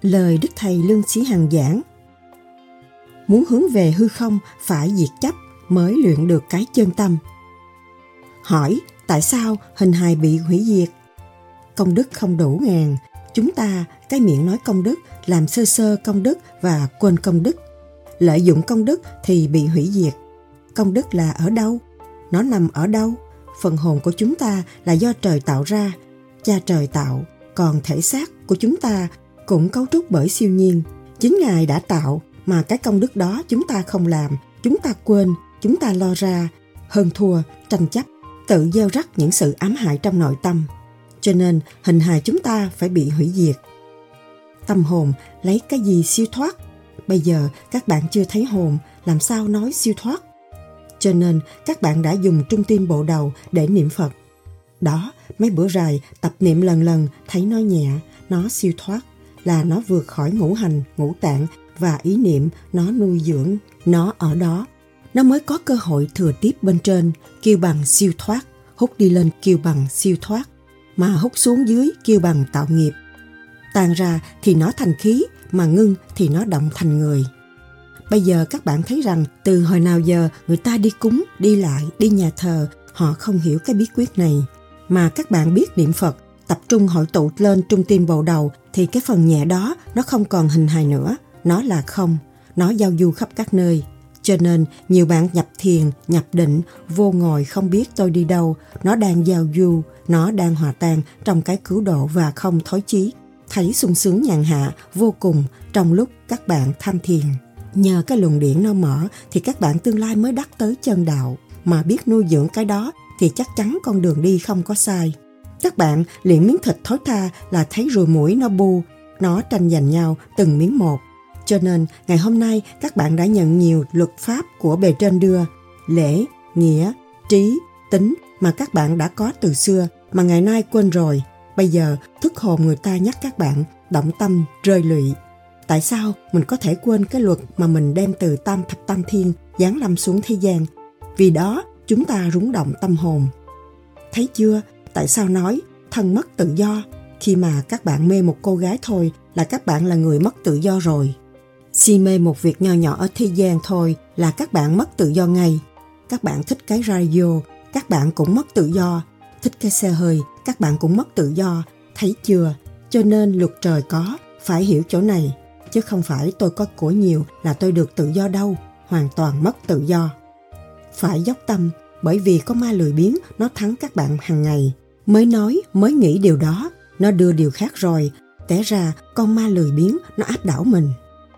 Lời Đức Thầy Lương Sĩ Hằng giảng: muốn hướng về hư không phải diệt chấp mới luyện được cái chân tâm. Hỏi tại sao hình hài bị hủy diệt? Công đức không đủ ngàn. Chúng ta cái miệng nói công đức, làm sơ sơ công đức và quên công đức. Lợi dụng công đức thì bị hủy diệt. Công đức là ở đâu? Nó nằm ở đâu? Phần hồn của chúng ta là do trời tạo ra, cha trời tạo, còn thể xác của chúng ta cũng cấu trúc bởi siêu nhiên. Chính Ngài đã tạo, mà cái công đức đó chúng ta không làm, chúng ta quên, chúng ta lo ra, hơn thua, tranh chấp, tự gieo rắc những sự ám hại trong nội tâm. Cho nên hình hài chúng ta phải bị hủy diệt. Tâm hồn lấy cái gì siêu thoát? Bây giờ các bạn chưa thấy hồn, làm sao nói siêu thoát? Cho nên các bạn đã dùng trung tim bộ đầu để niệm Phật. Đó, mấy bữa rày tập niệm lần lần thấy nó nhẹ, nó siêu thoát, là nó vượt khỏi ngũ hành, ngũ tạng và ý niệm nó nuôi dưỡng, nó ở đó. Nó mới có cơ hội thừa tiếp bên trên, kêu bằng siêu thoát, hút đi lên kêu bằng siêu thoát, mà hút xuống dưới kêu bằng tạo nghiệp. Tan ra thì nó thành khí, mà ngưng thì nó động thành người. Bây giờ các bạn thấy rằng từ hồi nào giờ người ta đi cúng, đi lại, đi nhà thờ, họ không hiểu cái bí quyết này. Mà các bạn biết niệm Phật, tập trung hội tụ lên trung tim bộ đầu thì cái phần nhẹ đó nó không còn hình hài nữa, nó là không, nó giao du khắp các nơi. Cho nên nhiều bạn nhập thiền, nhập định, vô ngồi không biết tôi đi đâu, nó đang giao du, nó đang hòa tan trong cái cứu độ và không thối chí, thấy sung sướng nhàn hạ vô cùng trong lúc các bạn tham thiền. Nhờ cái luồng điển nó mở thì các bạn tương lai mới đắc tới chân đạo, mà biết nuôi dưỡng cái đó thì chắc chắn con đường đi không có sai. Các bạn liệm miếng thịt thối tha là thấy ruồi muỗi nó bu, nó tranh giành nhau từng miếng một. Cho nên ngày hôm nay các bạn đã nhận nhiều luật pháp của bề trên đưa, lễ, nghĩa, trí, tính mà các bạn đã có từ xưa mà ngày nay quên rồi. Bây giờ thức hồn người ta nhắc các bạn động tâm rơi lụy. Tại sao mình có thể quên cái luật mà mình đem từ tam thập tam thiên giáng lâm xuống thế gian? Vì đó chúng ta rúng động tâm hồn. Thấy chưa? Tại sao nói thân mất tự do? Khi mà các bạn mê một cô gái thôi là các bạn là người mất tự do rồi. Si mê một việc nho nhỏ ở thế gian thôi là các bạn mất tự do ngay. Các bạn thích cái radio, các bạn cũng mất tự do. Thích cái xe hơi, các bạn cũng mất tự do. Thấy chưa? Cho nên luật trời có, phải hiểu chỗ này. Chứ không phải tôi có của nhiều là tôi được tự do đâu, hoàn toàn mất tự do. Phải dốc tâm, bởi vì có ma lười biếng nó thắng các bạn hàng ngày. Mới nói, mới nghĩ điều đó, nó đưa điều khác rồi. Té ra con ma lười biếng nó áp đảo mình.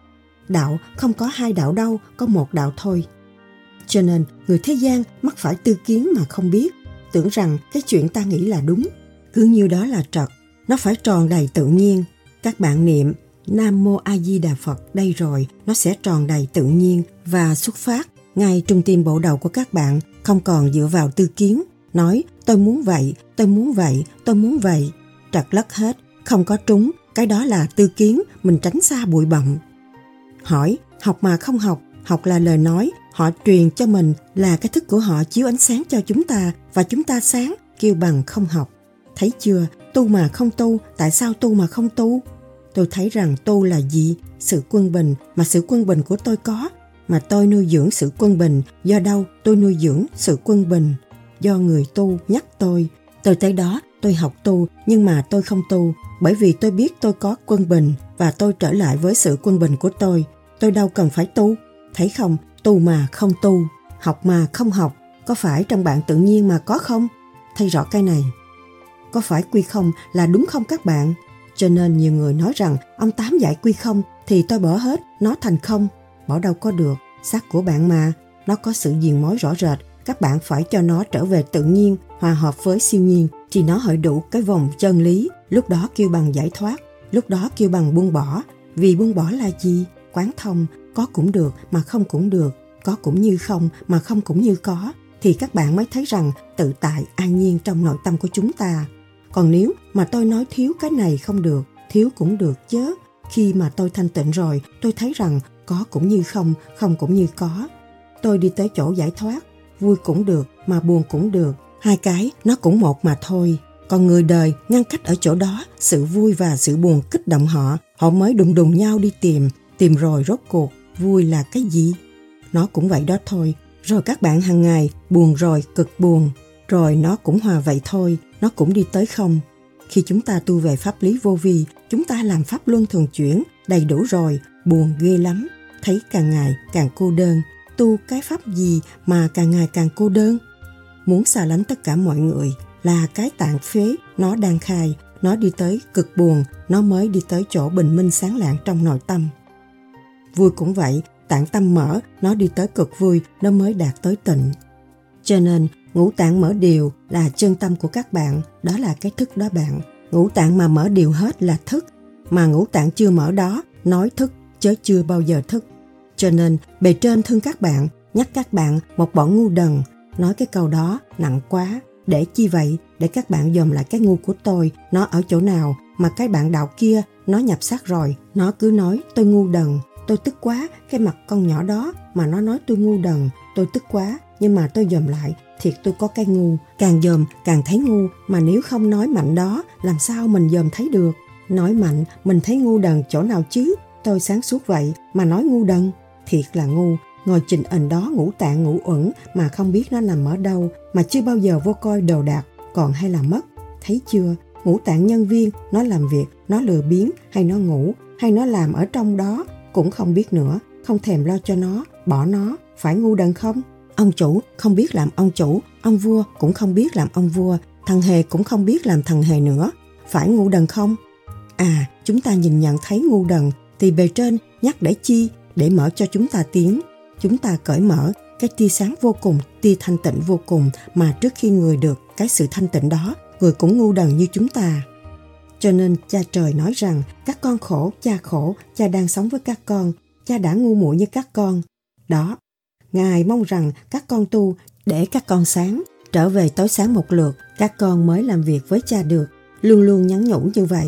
Đạo không có hai đạo đâu, có một đạo thôi. Cho nên người thế gian mắc phải tư kiến mà không biết, tưởng rằng cái chuyện ta nghĩ là đúng, cứ như đó là trật, nó phải tròn đầy tự nhiên. Các bạn niệm Nam Mô A Di Đà Phật đây rồi, nó sẽ tròn đầy tự nhiên và xuất phát ngay trung tim bộ đầu của các bạn, không còn dựa vào tư kiến, nói tôi muốn vậy, tôi muốn vậy, tôi muốn vậy, trật lất hết, không có trúng, cái đó là tư kiến, mình tránh xa bụi bặm. Hỏi, học mà không học, học là lời nói, họ truyền cho mình là cái thức của họ chiếu ánh sáng cho chúng ta và chúng ta sáng, kêu bằng không học. Thấy chưa, tu mà không tu, tại sao tu mà không tu? Tôi thấy rằng tu là gì? Sự quân bình, mà sự quân bình của tôi có, mà tôi nuôi dưỡng sự quân bình. Do đâu tôi nuôi dưỡng sự quân bình? Do người tu nhắc tôi tới đó tôi học tu, nhưng mà tôi không tu, bởi vì tôi biết tôi có quân bình và tôi trở lại với sự quân bình của tôi đâu cần phải tu. Thấy không, tu mà không tu, học mà không học, có phải trong bạn tự nhiên mà có không? Thấy rõ cái này. Có phải quy không là đúng không các bạn? Cho nên nhiều người nói rằng ông Tám dạy quy không thì tôi bỏ hết, nó thành không. Bỏ đâu có được, xác của bạn mà, nó có sự viền mối rõ rệt. Các bạn phải cho nó trở về tự nhiên, hòa hợp với siêu nhiên, thì nó hội đủ cái vòng chân lý. Lúc đó kêu bằng giải thoát, lúc đó kêu bằng buông bỏ. Vì buông bỏ là gì? Quán thông, có cũng được mà không cũng được, có cũng như không mà không cũng như có, thì các bạn mới thấy rằng tự tại an nhiên trong nội tâm của chúng ta. Còn nếu mà tôi nói thiếu cái này không được, thiếu cũng được chứ. Khi mà tôi thanh tịnh rồi, tôi thấy rằng có cũng như không, không cũng như có. Tôi đi tới chỗ giải thoát, vui cũng được mà buồn cũng được, hai cái nó cũng một mà thôi. Còn người đời ngăn cách ở chỗ đó, sự vui và sự buồn kích động họ Họ mới đùng đùng nhau đi tìm rồi rốt cuộc vui là cái gì? Nó cũng vậy đó thôi. Rồi các bạn hàng ngày buồn rồi cực buồn, rồi nó cũng hòa vậy thôi, nó cũng đi tới không. Khi chúng ta tu về pháp lý vô vi, chúng ta làm pháp luân thường chuyển đầy đủ rồi, buồn ghê lắm, thấy càng ngày càng cô đơn. Tu cái pháp gì mà càng ngày càng cô đơn? Muốn xa lánh tất cả mọi người là cái tạng phế nó đang khai, nó đi tới cực buồn, nó mới đi tới chỗ bình minh sáng lạng trong nội tâm. Vui cũng vậy, tạng tâm mở, nó đi tới cực vui, nó mới đạt tới tịnh. Cho nên, ngũ tạng mở đều là chân tâm của các bạn, đó là cái thức đó bạn. Ngũ tạng mà mở đều hết là thức, mà ngũ tạng chưa mở đó, nói thức, chớ chưa bao giờ thức. Cho nên, bề trên thương các bạn, nhắc các bạn một bọn ngu đần, nói cái câu đó nặng quá. Để chi vậy? Để các bạn dòm lại cái ngu của tôi, nó ở chỗ nào mà cái bạn đạo kia, nó nhập xác rồi, nó cứ nói tôi ngu đần. Tôi tức quá, cái mặt con nhỏ đó mà nó nói tôi ngu đần, tôi tức quá, nhưng mà tôi dòm lại, thiệt tôi có cái ngu, càng dòm càng thấy ngu, mà nếu không nói mạnh đó, làm sao mình dòm thấy được? Nói mạnh, mình thấy ngu đần chỗ nào chứ? Tôi sáng suốt vậy mà nói ngu đần, thiệt là ngu, ngồi trình ảnh đó ngũ tạng ngũ uẩn mà không biết nó nằm ở đâu, mà chưa bao giờ vô coi đồ đạc, còn hay là mất. Thấy chưa, ngũ tạng nhân viên, nó làm việc, nó lười biếng, hay nó ngủ, hay nó làm ở trong đó, cũng không biết nữa, không thèm lo cho nó, bỏ nó, phải ngu đần không? Ông chủ không biết làm ông chủ, ông vua cũng không biết làm ông vua, thằng hề cũng không biết làm thằng hề nữa, phải ngu đần không? À, chúng ta nhìn nhận thấy ngu đần thì bề trên nhắc để chi? Để mở cho chúng ta tiến. Chúng ta cởi mở cái tia sáng vô cùng, tia thanh tịnh vô cùng, mà trước khi người được cái sự thanh tịnh đó, người cũng ngu đần như chúng ta. Cho nên cha trời nói rằng các con khổ, cha đang sống với các con, cha đã ngu muội như các con. Đó, Ngài mong rằng các con tu để các con sáng, trở về tối sáng một lượt, các con mới làm việc với cha được, luôn luôn nhắn nhủ như vậy.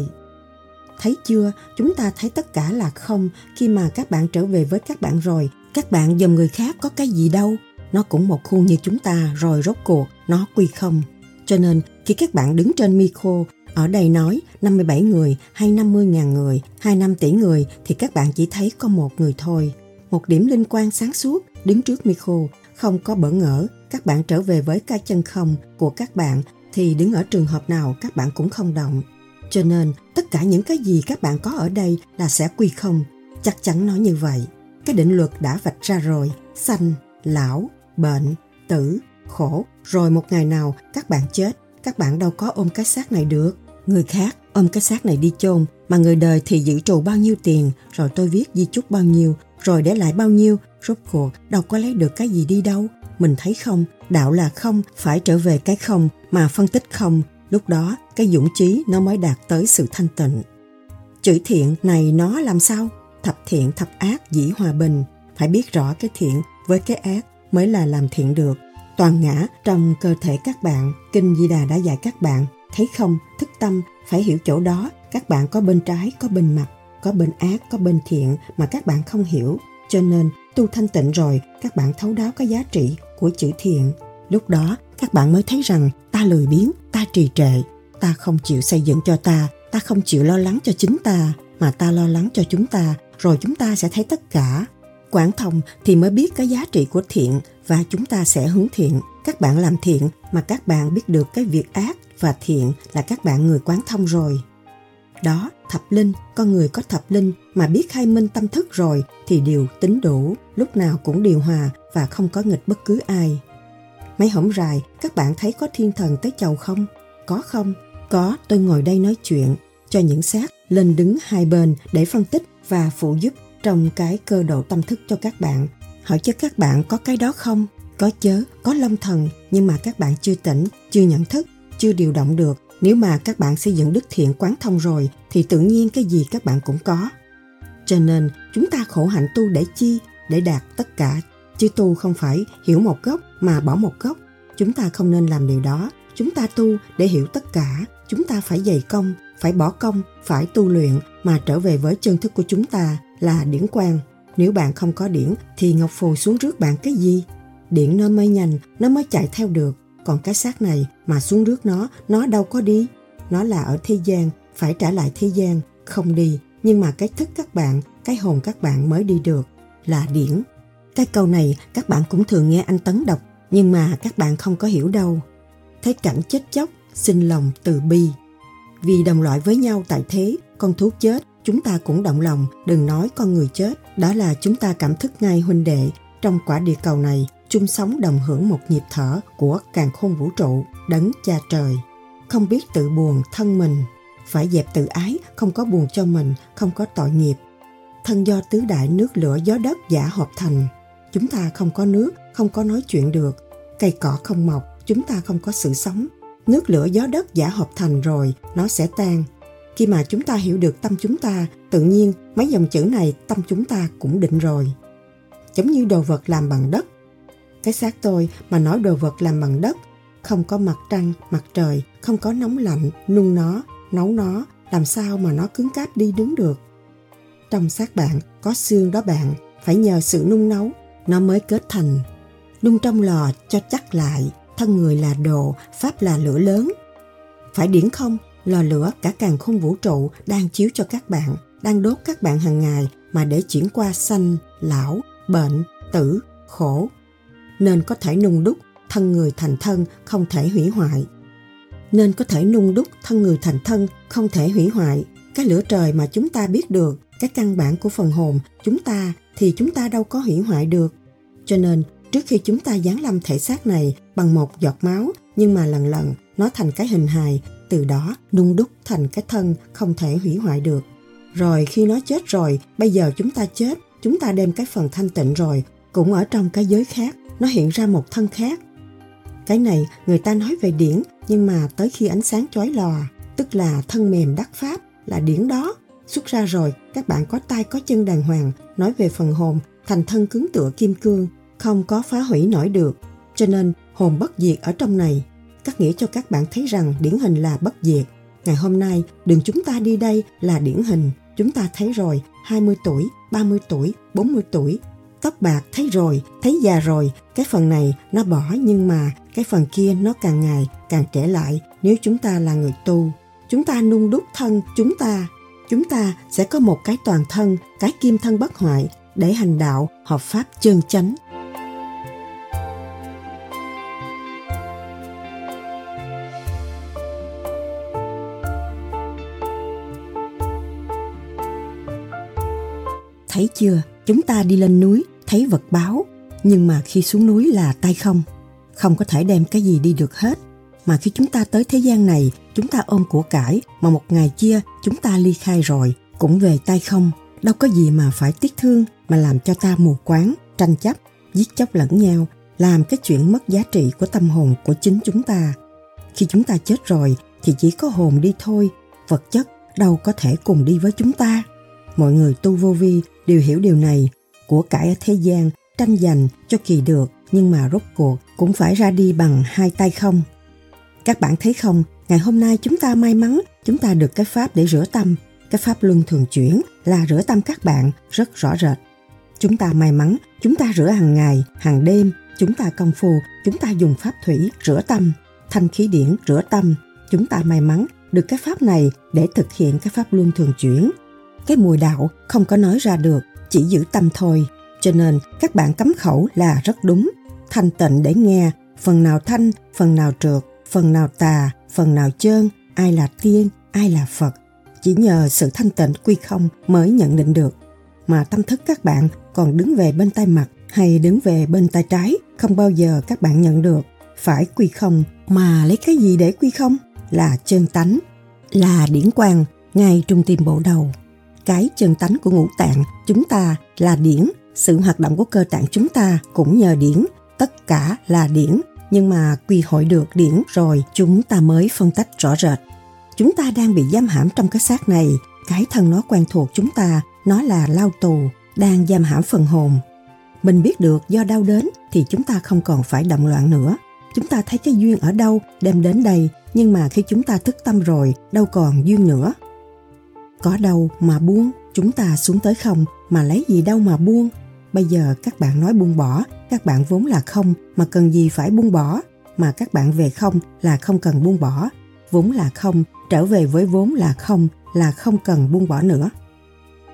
Thấy chưa, chúng ta thấy tất cả là không khi mà các bạn trở về với các bạn rồi. Các bạn dòm người khác có cái gì đâu, nó cũng một khuôn như chúng ta rồi rốt cuộc nó quy không. Cho nên khi các bạn đứng trên micro, ở đây nói 57 người hay 50.000 người hay 5 tỷ người thì các bạn chỉ thấy có một người thôi. Một điểm linh quan sáng suốt đứng trước micro, không có bỡ ngỡ. Các bạn trở về với cái chân không của các bạn thì đứng ở trường hợp nào các bạn cũng không động. Cho nên tất cả những cái gì các bạn có ở đây là sẽ quy không. Chắc chắn nói như vậy. Cái định luật đã vạch ra rồi, sanh, lão, bệnh, tử, khổ. Rồi một ngày nào các bạn chết, các bạn đâu có ôm cái xác này được. Người khác ôm cái xác này đi chôn, mà người đời thì dự trù bao nhiêu tiền, rồi tôi viết di chúc bao nhiêu, rồi để lại bao nhiêu, rốt cuộc đâu có lấy được cái gì đi đâu. Mình thấy không, đạo là không, phải trở về cái không mà phân tích không. Lúc đó cái dũng chí nó mới đạt tới sự thanh tịnh. Chữ thiện này nó làm sao? Thập thiện thập ác dĩ hòa bình. Phải biết rõ cái thiện với cái ác mới là làm thiện được. Toàn ngã trong cơ thể các bạn, Kinh Di Đà đã dạy các bạn. Thấy không, thức tâm, phải hiểu chỗ đó. Các bạn có bên trái, có bên mặt, có bên ác, có bên thiện mà các bạn không hiểu. Cho nên tu thanh tịnh rồi, các bạn thấu đáo cái giá trị của chữ thiện. Lúc đó các bạn mới thấy rằng ta lười biếng, ta trì trệ, ta không chịu xây dựng cho ta không chịu lo lắng cho chính ta, mà ta lo lắng cho chúng ta, rồi chúng ta sẽ thấy tất cả. Quán thông thì mới biết cái giá trị của thiện và chúng ta sẽ hướng thiện. Các bạn làm thiện mà các bạn biết được cái việc ác và thiện là các bạn người quán thông rồi. Đó, thập linh, con người có thập linh mà biết khai minh tâm thức rồi thì đều tính đủ, lúc nào cũng điều hòa và không có nghịch bất cứ ai. Mấy hôm dài, các bạn thấy có thiên thần tới chầu không? Có không? Có, tôi ngồi đây nói chuyện, cho những xác lên đứng hai bên để phân tích và phụ giúp trong cái cơ độ tâm thức cho các bạn. Hỏi chứ các bạn có cái đó không? Có chớ, có long thần, nhưng mà các bạn chưa tỉnh, chưa nhận thức, chưa điều động được. Nếu mà các bạn xây dựng đức thiện quán thông rồi thì tự nhiên cái gì các bạn cũng có. Cho nên chúng ta khổ hạnh tu để chi? Để đạt tất cả. Chứ tu không phải hiểu một góc mà bỏ một góc. Chúng ta không nên làm điều đó. Chúng ta tu để hiểu tất cả. Chúng ta phải dày công, phải bỏ công, phải tu luyện mà trở về với chân thức của chúng ta là điển quang. Nếu bạn không có điển thì ngọc phù xuống rước bạn cái gì? Điển nó mới nhanh, nó mới chạy theo được. Còn cái xác này mà xuống rước nó đâu có đi. Nó là ở thế gian, phải trả lại thế gian, không đi, nhưng mà cái thức các bạn, cái hồn các bạn mới đi được, là điển. Cái câu này các bạn cũng thường nghe anh Tấn đọc, nhưng mà các bạn không có hiểu đâu. Thấy cảnh chết chóc, xin lòng từ bi. Vì đồng loại với nhau tại thế, con thú chết, chúng ta cũng động lòng, đừng nói con người chết. Đó là chúng ta cảm thức ngay huynh đệ, trong quả địa cầu này, chung sống đồng hưởng một nhịp thở của càn khôn vũ trụ, đấng cha trời. Không biết tự buồn thân mình, phải dẹp tự ái, không có buồn cho mình, không có tội nghiệp. Thân do tứ đại nước lửa gió đất giả hợp thành. Chúng ta không có nước, không có nói chuyện được. Cây cỏ không mọc, chúng ta không có sự sống. Nước lửa gió đất giả hợp thành rồi, nó sẽ tan. Khi mà chúng ta hiểu được tâm chúng ta, tự nhiên mấy dòng chữ này tâm chúng ta cũng định rồi. Giống như đồ vật làm bằng đất. Cái xác tôi mà nói đồ vật làm bằng đất, không có mặt trăng, mặt trời, không có nóng lạnh, nung nó, nấu nó, làm sao mà nó cứng cáp đi đứng được. Trong xác bạn có xương đó bạn, phải nhờ sự nung nấu, nó mới kết thành. Nung trong lò cho chắc lại, thân người là đồ, pháp là lửa lớn. Phải điển không? Lò lửa cả càn khôn vũ trụ đang chiếu cho các bạn, đang đốt các bạn hàng ngày mà để chuyển qua sanh, lão, bệnh, tử, khổ. Nên có thể nung đúc, thân người thành thân, không thể hủy hoại. Nên có thể nung đúc, thân người thành thân, không thể hủy hoại. Cái lửa trời mà chúng ta biết được, cái căn bản của phần hồn chúng ta thì chúng ta đâu có hủy hoại được. Cho nên trước khi chúng ta giáng lâm thể xác này bằng một giọt máu, nhưng mà lần lần nó thành cái hình hài, từ đó nung đúc thành cái thân không thể hủy hoại được. Rồi khi nó chết rồi, bây giờ chúng ta chết, chúng ta đem cái phần thanh tịnh rồi, cũng ở trong cái giới khác, nó hiện ra một thân khác. Cái này người ta nói về điển, nhưng mà tới khi ánh sáng chói lòa, tức là thân mềm đắc pháp, là điển đó. Xuất ra rồi, các bạn có tay có chân đàng hoàng, nói về phần hồn, thành thân cứng tựa kim cương, không có phá hủy nổi được. Cho nên hồn bất diệt ở trong này, cắt nghĩa cho các bạn thấy rằng điển hình là bất diệt. Ngày hôm nay, đường chúng ta đi đây là điển hình. Chúng ta thấy rồi, 20 tuổi, 30 tuổi, 40 tuổi, tóc bạc thấy rồi, thấy già rồi, cái phần này nó bỏ nhưng mà cái phần kia nó càng ngày càng trẻ lại. Nếu chúng ta là người tu, chúng ta nung đúc thân chúng ta sẽ có một cái toàn thân, cái kim thân bất hoại để hành đạo hợp pháp chân chánh. Thấy chưa, chúng ta đi lên núi thấy vật báu, nhưng mà khi xuống núi là tay không, không có thể đem cái gì đi được hết. Mà khi chúng ta tới thế gian này, chúng ta ôm của cải, mà một ngày kia chúng ta ly khai rồi, cũng về tay không. Đâu có gì mà phải tiếc thương, mà làm cho ta mù quáng, tranh chấp, giết chóc lẫn nhau, làm cái chuyện mất giá trị của tâm hồn của chính chúng ta. Khi chúng ta chết rồi thì chỉ có hồn đi thôi, vật chất đâu có thể cùng đi với chúng ta. Mọi người tu vô vi đều hiểu điều này. Của cải ở thế gian tranh giành cho kỳ được, nhưng mà rốt cuộc cũng phải ra đi bằng hai tay không. Các bạn thấy không, ngày hôm nay chúng ta may mắn, chúng ta được cái pháp để rửa tâm. Cái pháp luân thường chuyển là rửa tâm các bạn rất rõ rệt. Chúng ta may mắn, chúng ta rửa hàng ngày, hàng đêm. Chúng ta công phu, chúng ta dùng pháp thủy rửa tâm, thanh khí điển rửa tâm. Chúng ta may mắn được cái pháp này để thực hiện cái pháp luân thường chuyển. Cái mùi đạo không có nói ra được, chỉ giữ tâm thôi. Cho nên các bạn cấm khẩu là rất đúng. Thanh tịnh để nghe, phần nào thanh, phần nào trượt, phần nào tà, phần nào chơn, ai là tiên, ai là Phật. Chỉ nhờ sự thanh tịnh quy không mới nhận định được. Mà tâm thức các bạn còn đứng về bên tay mặt hay đứng về bên tay trái, không bao giờ các bạn nhận được. Phải quy không, mà lấy cái gì để quy không? Là chân tánh, là điển quang, ngay trung tim bộ đầu. Cái chân tánh của ngũ tạng chúng ta là điển, sự hoạt động của cơ tạng chúng ta cũng nhờ điển, tất cả là điển, nhưng mà quy hội được điển rồi chúng ta mới phân tách rõ rệt. Chúng ta đang bị giam hãm trong cái xác này, cái thân nó quen thuộc chúng ta, nó là lao tù, đang giam hãm phần hồn. Mình biết được do đau đến thì chúng ta không còn phải động loạn nữa. Chúng ta thấy cái duyên ở đâu đem đến đây, nhưng mà khi chúng ta thức tâm rồi, đâu còn duyên nữa. Có đâu mà buông, chúng ta xuống tới không mà lấy gì đâu mà buông. Bây giờ các bạn nói buông bỏ, các bạn vốn là không mà cần gì phải buông bỏ, mà các bạn về không là không cần buông bỏ. Vốn là không, trở về với vốn là không cần buông bỏ nữa.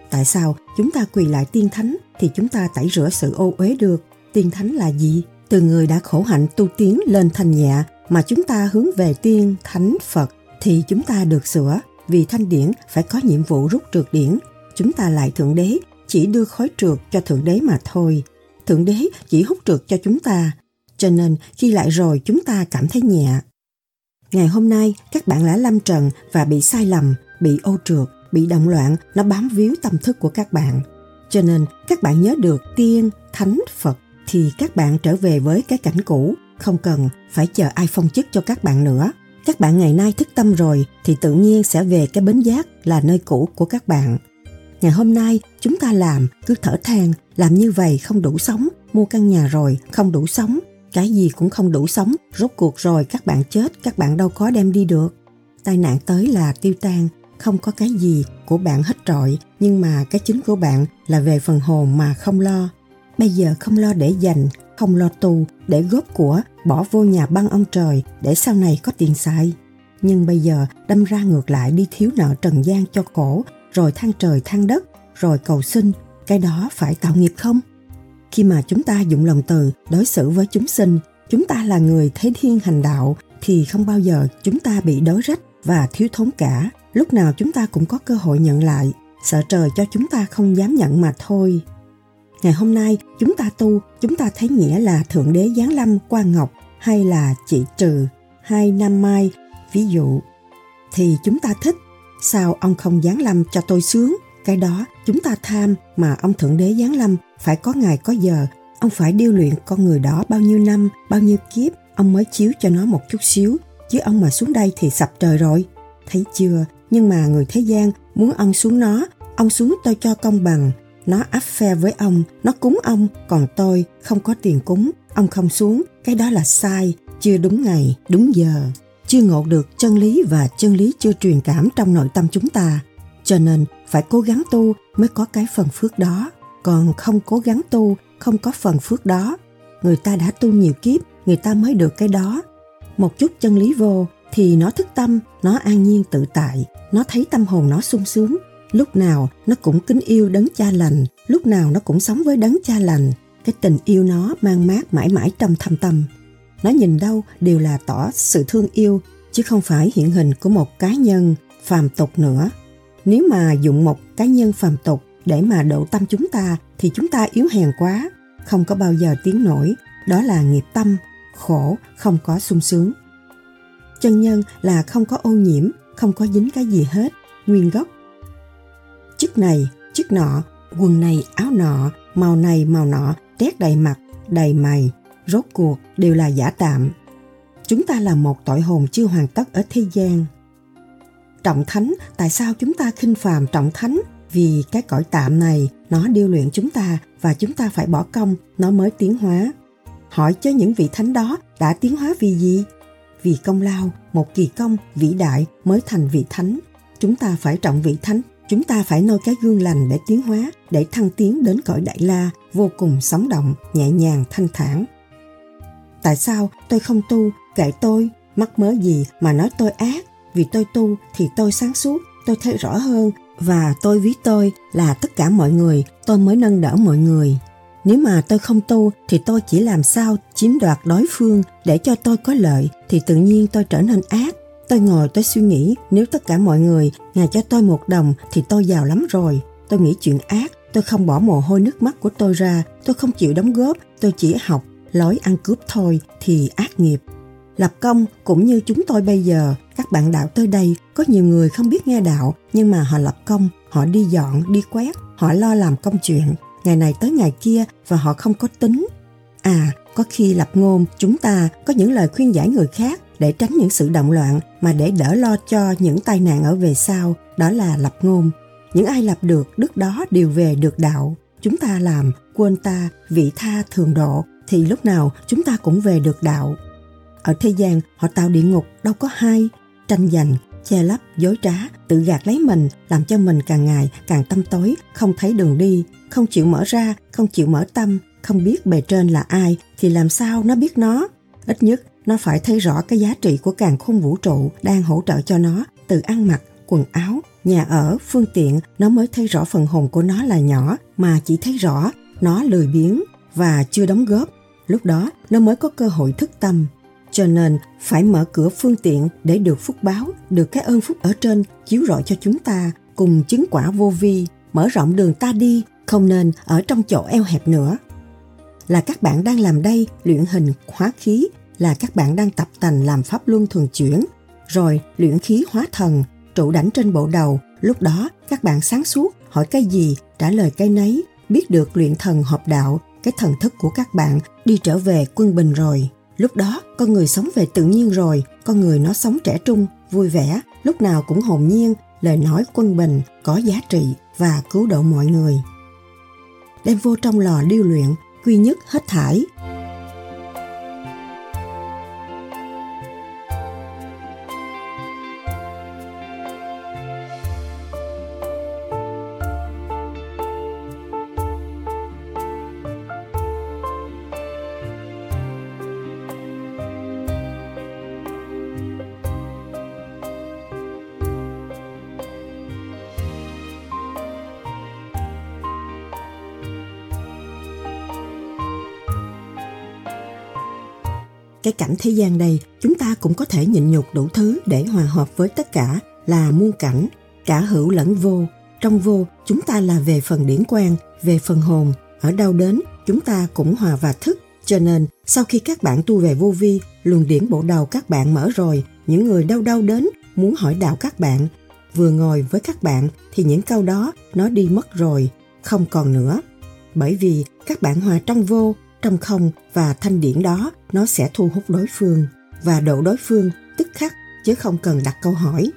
Tại sao chúng ta quỳ lại tiên thánh thì chúng ta tẩy rửa sự ô uế được? Tiên thánh là gì? Từ người đã khổ hạnh tu tiến lên thanh nhẹ mà chúng ta hướng về tiên thánh Phật thì chúng ta được sửa, vì thanh điển phải có nhiệm vụ rút trượt điển. Chúng ta lại Thượng Đế chỉ đưa khói trượt cho Thượng Đế mà thôi. Thượng Đế chỉ hút trượt cho chúng ta. Cho nên khi lại rồi chúng ta cảm thấy nhẹ. Ngày hôm nay các bạn đã lâm trần và bị sai lầm, bị ô trượt, bị động loạn, nó bám víu tâm thức của các bạn. Cho nên các bạn nhớ được tiên, thánh, Phật thì các bạn trở về với cái cảnh cũ, không cần phải chờ ai phong chức cho các bạn nữa. Các bạn ngày nay thức tâm rồi thì tự nhiên sẽ về cái bến giác là nơi cũ của các bạn. Ngày hôm nay chúng ta làm cứ thở than, làm như vậy không đủ sống, mua căn nhà rồi không đủ sống, cái gì cũng không đủ sống, rốt cuộc rồi các bạn chết, các bạn đâu có đem đi được. Tai nạn tới là tiêu tan, không có cái gì của bạn hết trọi, nhưng mà cái chính của bạn là về phần hồn mà không lo. Bây giờ không lo để dành, không lo tu, để góp của, bỏ vô nhà băng ông trời để sau này có tiền xài. Nhưng bây giờ đâm ra ngược lại đi thiếu nợ trần gian cho khổ, rồi than trời than đất, rồi cầu xin, cái đó phải tạo nghiệp không? Khi mà chúng ta dụng lòng từ đối xử với chúng sinh, chúng ta là người thế thiên hành đạo thì không bao giờ chúng ta bị đối rách và thiếu thốn cả. Lúc nào chúng ta cũng có cơ hội nhận lại, sợ trời cho chúng ta không dám nhận mà thôi. Ngày hôm nay chúng ta tu, chúng ta thấy nghĩa là Thượng Đế giáng lâm qua ngọc hay là chỉ trừ 2 năm mai, ví dụ. Thì chúng ta thích, sao ông không giáng lâm cho tôi sướng? Cái đó chúng ta tham mà ông Thượng Đế giáng lâm phải có ngày có giờ, ông phải điêu luyện con người đó bao nhiêu năm, bao nhiêu kiếp, ông mới chiếu cho nó một chút xíu, chứ ông mà xuống đây thì sập trời rồi. Thấy chưa? Nhưng mà người thế gian muốn ông xuống tôi cho công bằng. Nó áp phe với ông, nó cúng ông, còn tôi không có tiền cúng, ông không xuống, cái đó là sai, chưa đúng ngày, đúng giờ, chưa ngộ được chân lý và chân lý chưa truyền cảm trong nội tâm chúng ta. Cho nên phải cố gắng tu mới có cái phần phước đó, còn không cố gắng tu, không có phần phước đó. Người ta đã tu nhiều kiếp, người ta mới được cái đó. Một chút chân lý vô thì nó thức tâm, nó an nhiên tự tại, nó thấy tâm hồn nó sung sướng. Lúc nào nó cũng kính yêu đấng cha lành, lúc nào nó cũng sống với đấng cha lành. Cái tình yêu nó mang mát mãi mãi trong thâm tâm. Nó nhìn đâu đều là tỏ sự thương yêu, chứ không phải hiện hình của một cá nhân phàm tục nữa. Nếu mà dụng một cá nhân phàm tục để mà độ tâm chúng ta thì chúng ta yếu hèn quá, không có bao giờ tiến nổi. Đó là nghiệp tâm, khổ, không có sung sướng. Chân nhân là không có ô nhiễm, không có dính cái gì hết, nguyên gốc. Chức này, chức nọ, quần này, áo nọ, màu này, màu nọ, tét đầy mặt, đầy mày, rốt cuộc đều là giả tạm. Chúng ta là một tội hồn chưa hoàn tất ở thế gian. Trọng thánh, tại sao chúng ta khinh phàm trọng thánh? Vì cái cõi tạm này, nó điêu luyện chúng ta và chúng ta phải bỏ công, nó mới tiến hóa. Hỏi cho những vị thánh đó đã tiến hóa vì gì? Vì công lao, một kỳ công vĩ đại mới thành vị thánh. Chúng ta phải trọng vị thánh. Chúng ta phải noi cái gương lành để tiến hóa, để thăng tiến đến cõi Đại La, vô cùng sống động, nhẹ nhàng, thanh thản. Tại sao tôi không tu? Kệ tôi, mắc mớ gì mà nói tôi ác? Vì tôi tu thì tôi sáng suốt, tôi thấy rõ hơn, và tôi ví tôi là tất cả mọi người, tôi mới nâng đỡ mọi người. Nếu mà tôi không tu thì tôi chỉ làm sao chiếm đoạt đối phương để cho tôi có lợi, thì tự nhiên tôi trở nên ác. Tôi ngồi tôi suy nghĩ, nếu tất cả mọi người Ngài cho tôi 1 đồng thì tôi giàu lắm rồi. Tôi nghĩ chuyện ác, tôi không bỏ mồ hôi nước mắt của tôi ra, tôi không chịu đóng góp, tôi chỉ học lối ăn cướp thôi thì ác nghiệp. Lập công cũng như chúng tôi bây giờ, các bạn đạo tới đây, có nhiều người không biết nghe đạo, nhưng mà họ lập công, họ đi dọn, đi quét, họ lo làm công chuyện, ngày này tới ngày kia và họ không có tính. Có khi lập ngôn, chúng ta có những lời khuyên giải người khác để tránh những sự động loạn mà để đỡ lo cho những tai nạn ở về sau, đó là lập ngôn. Những ai lập được đức đó đều về được đạo. Chúng ta làm, quên ta, vị tha thường độ, thì lúc nào chúng ta cũng về được đạo. Ở thế gian họ tạo địa ngục đâu có hay, tranh giành, che lấp, dối trá, tự gạt lấy mình, làm cho mình càng ngày càng tăm tối, không thấy đường đi, không chịu mở ra, không chịu mở tâm, không biết bề trên là ai thì làm sao nó biết nó. Ít nhất nó phải thấy rõ cái giá trị của càn khôn vũ trụ đang hỗ trợ cho nó, từ ăn mặc, quần áo, nhà ở, phương tiện, nó mới thấy rõ phần hồn của nó là nhỏ, mà chỉ thấy rõ nó lười biếng và chưa đóng góp. Lúc đó nó mới có cơ hội thức tâm. Cho nên phải mở cửa phương tiện để được phúc báo, được cái ơn phúc ở trên chiếu rọi cho chúng ta, cùng chứng quả vô vi, mở rộng đường ta đi, không nên ở trong chỗ eo hẹp nữa. Là các bạn đang làm đây, luyện hình hóa khí, là các bạn đang tập tành làm pháp luân thường chuyển, rồi luyện khí hóa thần, trụ đảnh trên bộ đầu. Lúc đó các bạn sáng suốt, hỏi cái gì trả lời cái nấy, biết được luyện thần hợp đạo, cái thần thức của các bạn đi trở về quân bình rồi. Lúc đó con người sống về tự nhiên rồi, con người nó sống trẻ trung, vui vẻ, lúc nào cũng hồn nhiên, lời nói quân bình, có giá trị và cứu độ mọi người. Đem vô trong lò điêu luyện, quy nhất hết thải. Cái cảnh thế gian đây, chúng ta cũng có thể nhịn nhục đủ thứ để hòa hợp với tất cả, là muôn cảnh, cả hữu lẫn vô. Trong vô, chúng ta là về phần điển quang, về phần hồn. Ở đâu đến, chúng ta cũng hòa và thức. Cho nên, sau khi các bạn tu về vô vi, luồng điển bộ đầu các bạn mở rồi, những người đâu đến muốn hỏi đạo các bạn, vừa ngồi với các bạn thì những câu đó nó đi mất rồi, không còn nữa. Bởi vì các bạn hòa trong vô, trong không, và thanh điển đó nó sẽ thu hút đối phương và độ đối phương tức khắc, chứ không cần đặt câu hỏi.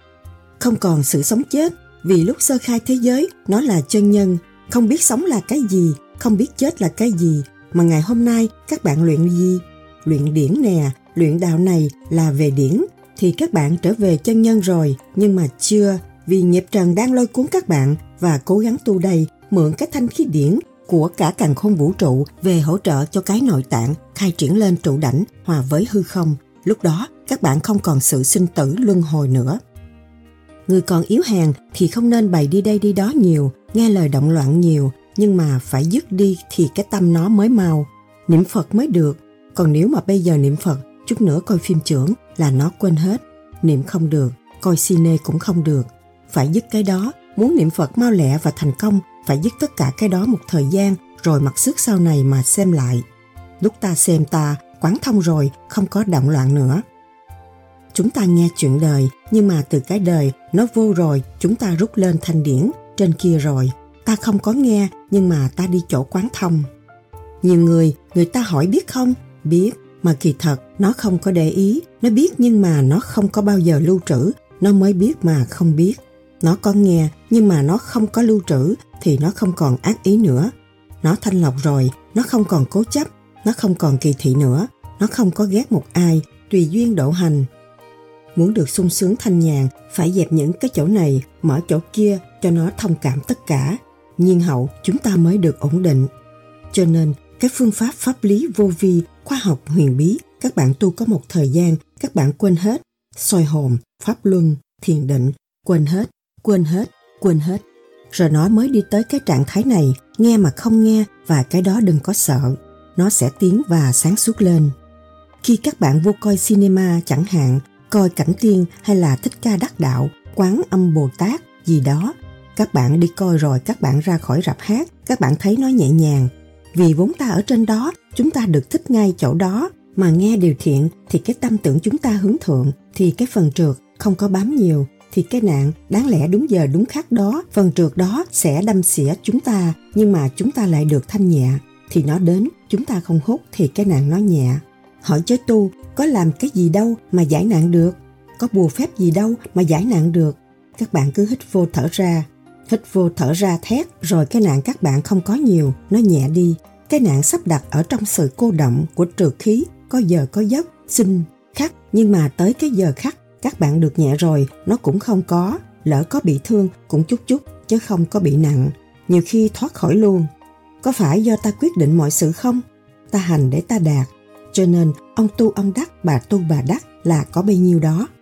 Không còn sự sống chết, vì lúc sơ khai thế giới nó là chân nhân, không biết sống là cái gì, không biết chết là cái gì, mà ngày hôm nay các bạn luyện gì? Luyện điển nè, luyện đạo này là về điển, thì các bạn trở về chân nhân rồi, nhưng mà chưa, vì nghiệp trần đang lôi cuốn các bạn và cố gắng tu đây, mượn cái thanh khí điển của cả càn khôn vũ trụ về hỗ trợ cho cái nội tạng khai triển lên trụ đảnh hòa với hư không. Lúc đó các bạn không còn sự sinh tử luân hồi nữa. Người còn yếu hèn thì không nên bày đi đây đi đó nhiều, nghe lời động loạn nhiều, nhưng mà phải dứt đi thì cái tâm nó mới mau. Niệm Phật mới được, còn nếu mà bây giờ niệm Phật, chút nữa coi phim chưởng là nó quên hết. Niệm không được, coi cine cũng không được. Phải dứt cái đó, muốn niệm Phật mau lẹ và thành công, phải dứt tất cả cái đó một thời gian, rồi mặc sức sau này mà xem lại. Lúc ta xem ta quán thông rồi, không có động loạn nữa. Chúng ta nghe chuyện đời, nhưng mà từ cái đời nó vô rồi, chúng ta rút lên thanh điển trên kia rồi. Ta không có nghe, nhưng mà ta đi chỗ quán thông. Nhiều người ta hỏi biết không? Biết, mà kỳ thật nó không có để ý. Nó biết nhưng mà nó không có bao giờ lưu trữ, nó mới biết mà không biết. Nó có nghe, nhưng mà nó không có lưu trữ thì nó không còn ác ý nữa. Nó thanh lọc rồi, nó không còn cố chấp, nó không còn kỳ thị nữa, nó không có ghét một ai, tùy duyên độ hành. Muốn được sung sướng thanh nhàn, phải dẹp những cái chỗ này, mở chỗ kia cho nó thông cảm tất cả. Nhiên hậu chúng ta mới được ổn định. Cho nên, cái phương pháp pháp lý vô vi, khoa học huyền bí, các bạn tu có một thời gian, các bạn quên hết. Soi hồn, pháp luân, thiền định, quên hết. Rồi nó mới đi tới cái trạng thái này, nghe mà không nghe, và cái đó đừng có sợ. Nó sẽ tiến và sáng suốt lên. Khi các bạn vô coi cinema chẳng hạn, coi cảnh tiên hay là Thích Ca Đắc Đạo, Quán Âm Bồ Tát gì đó, các bạn đi coi rồi các bạn ra khỏi rạp hát, các bạn thấy nó nhẹ nhàng. Vì vốn ta ở trên đó, chúng ta được thích ngay chỗ đó, mà nghe điều thiện thì cái tâm tưởng chúng ta hướng thượng, thì cái phần trượt không có bám nhiều, thì cái nạn đáng lẽ đúng giờ đúng khắc đó, phần trượt đó sẽ đâm xỉa chúng ta, nhưng mà chúng ta lại được thanh nhẹ, thì nó đến, chúng ta không hút thì cái nạn nó nhẹ. Hỏi chớ tu, có làm cái gì đâu mà giải nạn được, có bùa phép gì đâu mà giải nạn được. Các bạn cứ hít vô thở ra thét, rồi cái nạn các bạn không có nhiều, nó nhẹ đi. Cái nạn sắp đặt ở trong sự cô động của trượt khí, có giờ có giấc, sinh, khắc, nhưng mà tới cái giờ khắc, các bạn được nhẹ rồi, nó cũng không có, lỡ có bị thương cũng chút, chứ không có bị nặng, nhiều khi thoát khỏi luôn. Có phải do ta quyết định mọi sự không? Ta hành để ta đạt, cho nên ông tu ông đắc, bà tu bà đắc là có bấy nhiêu đó.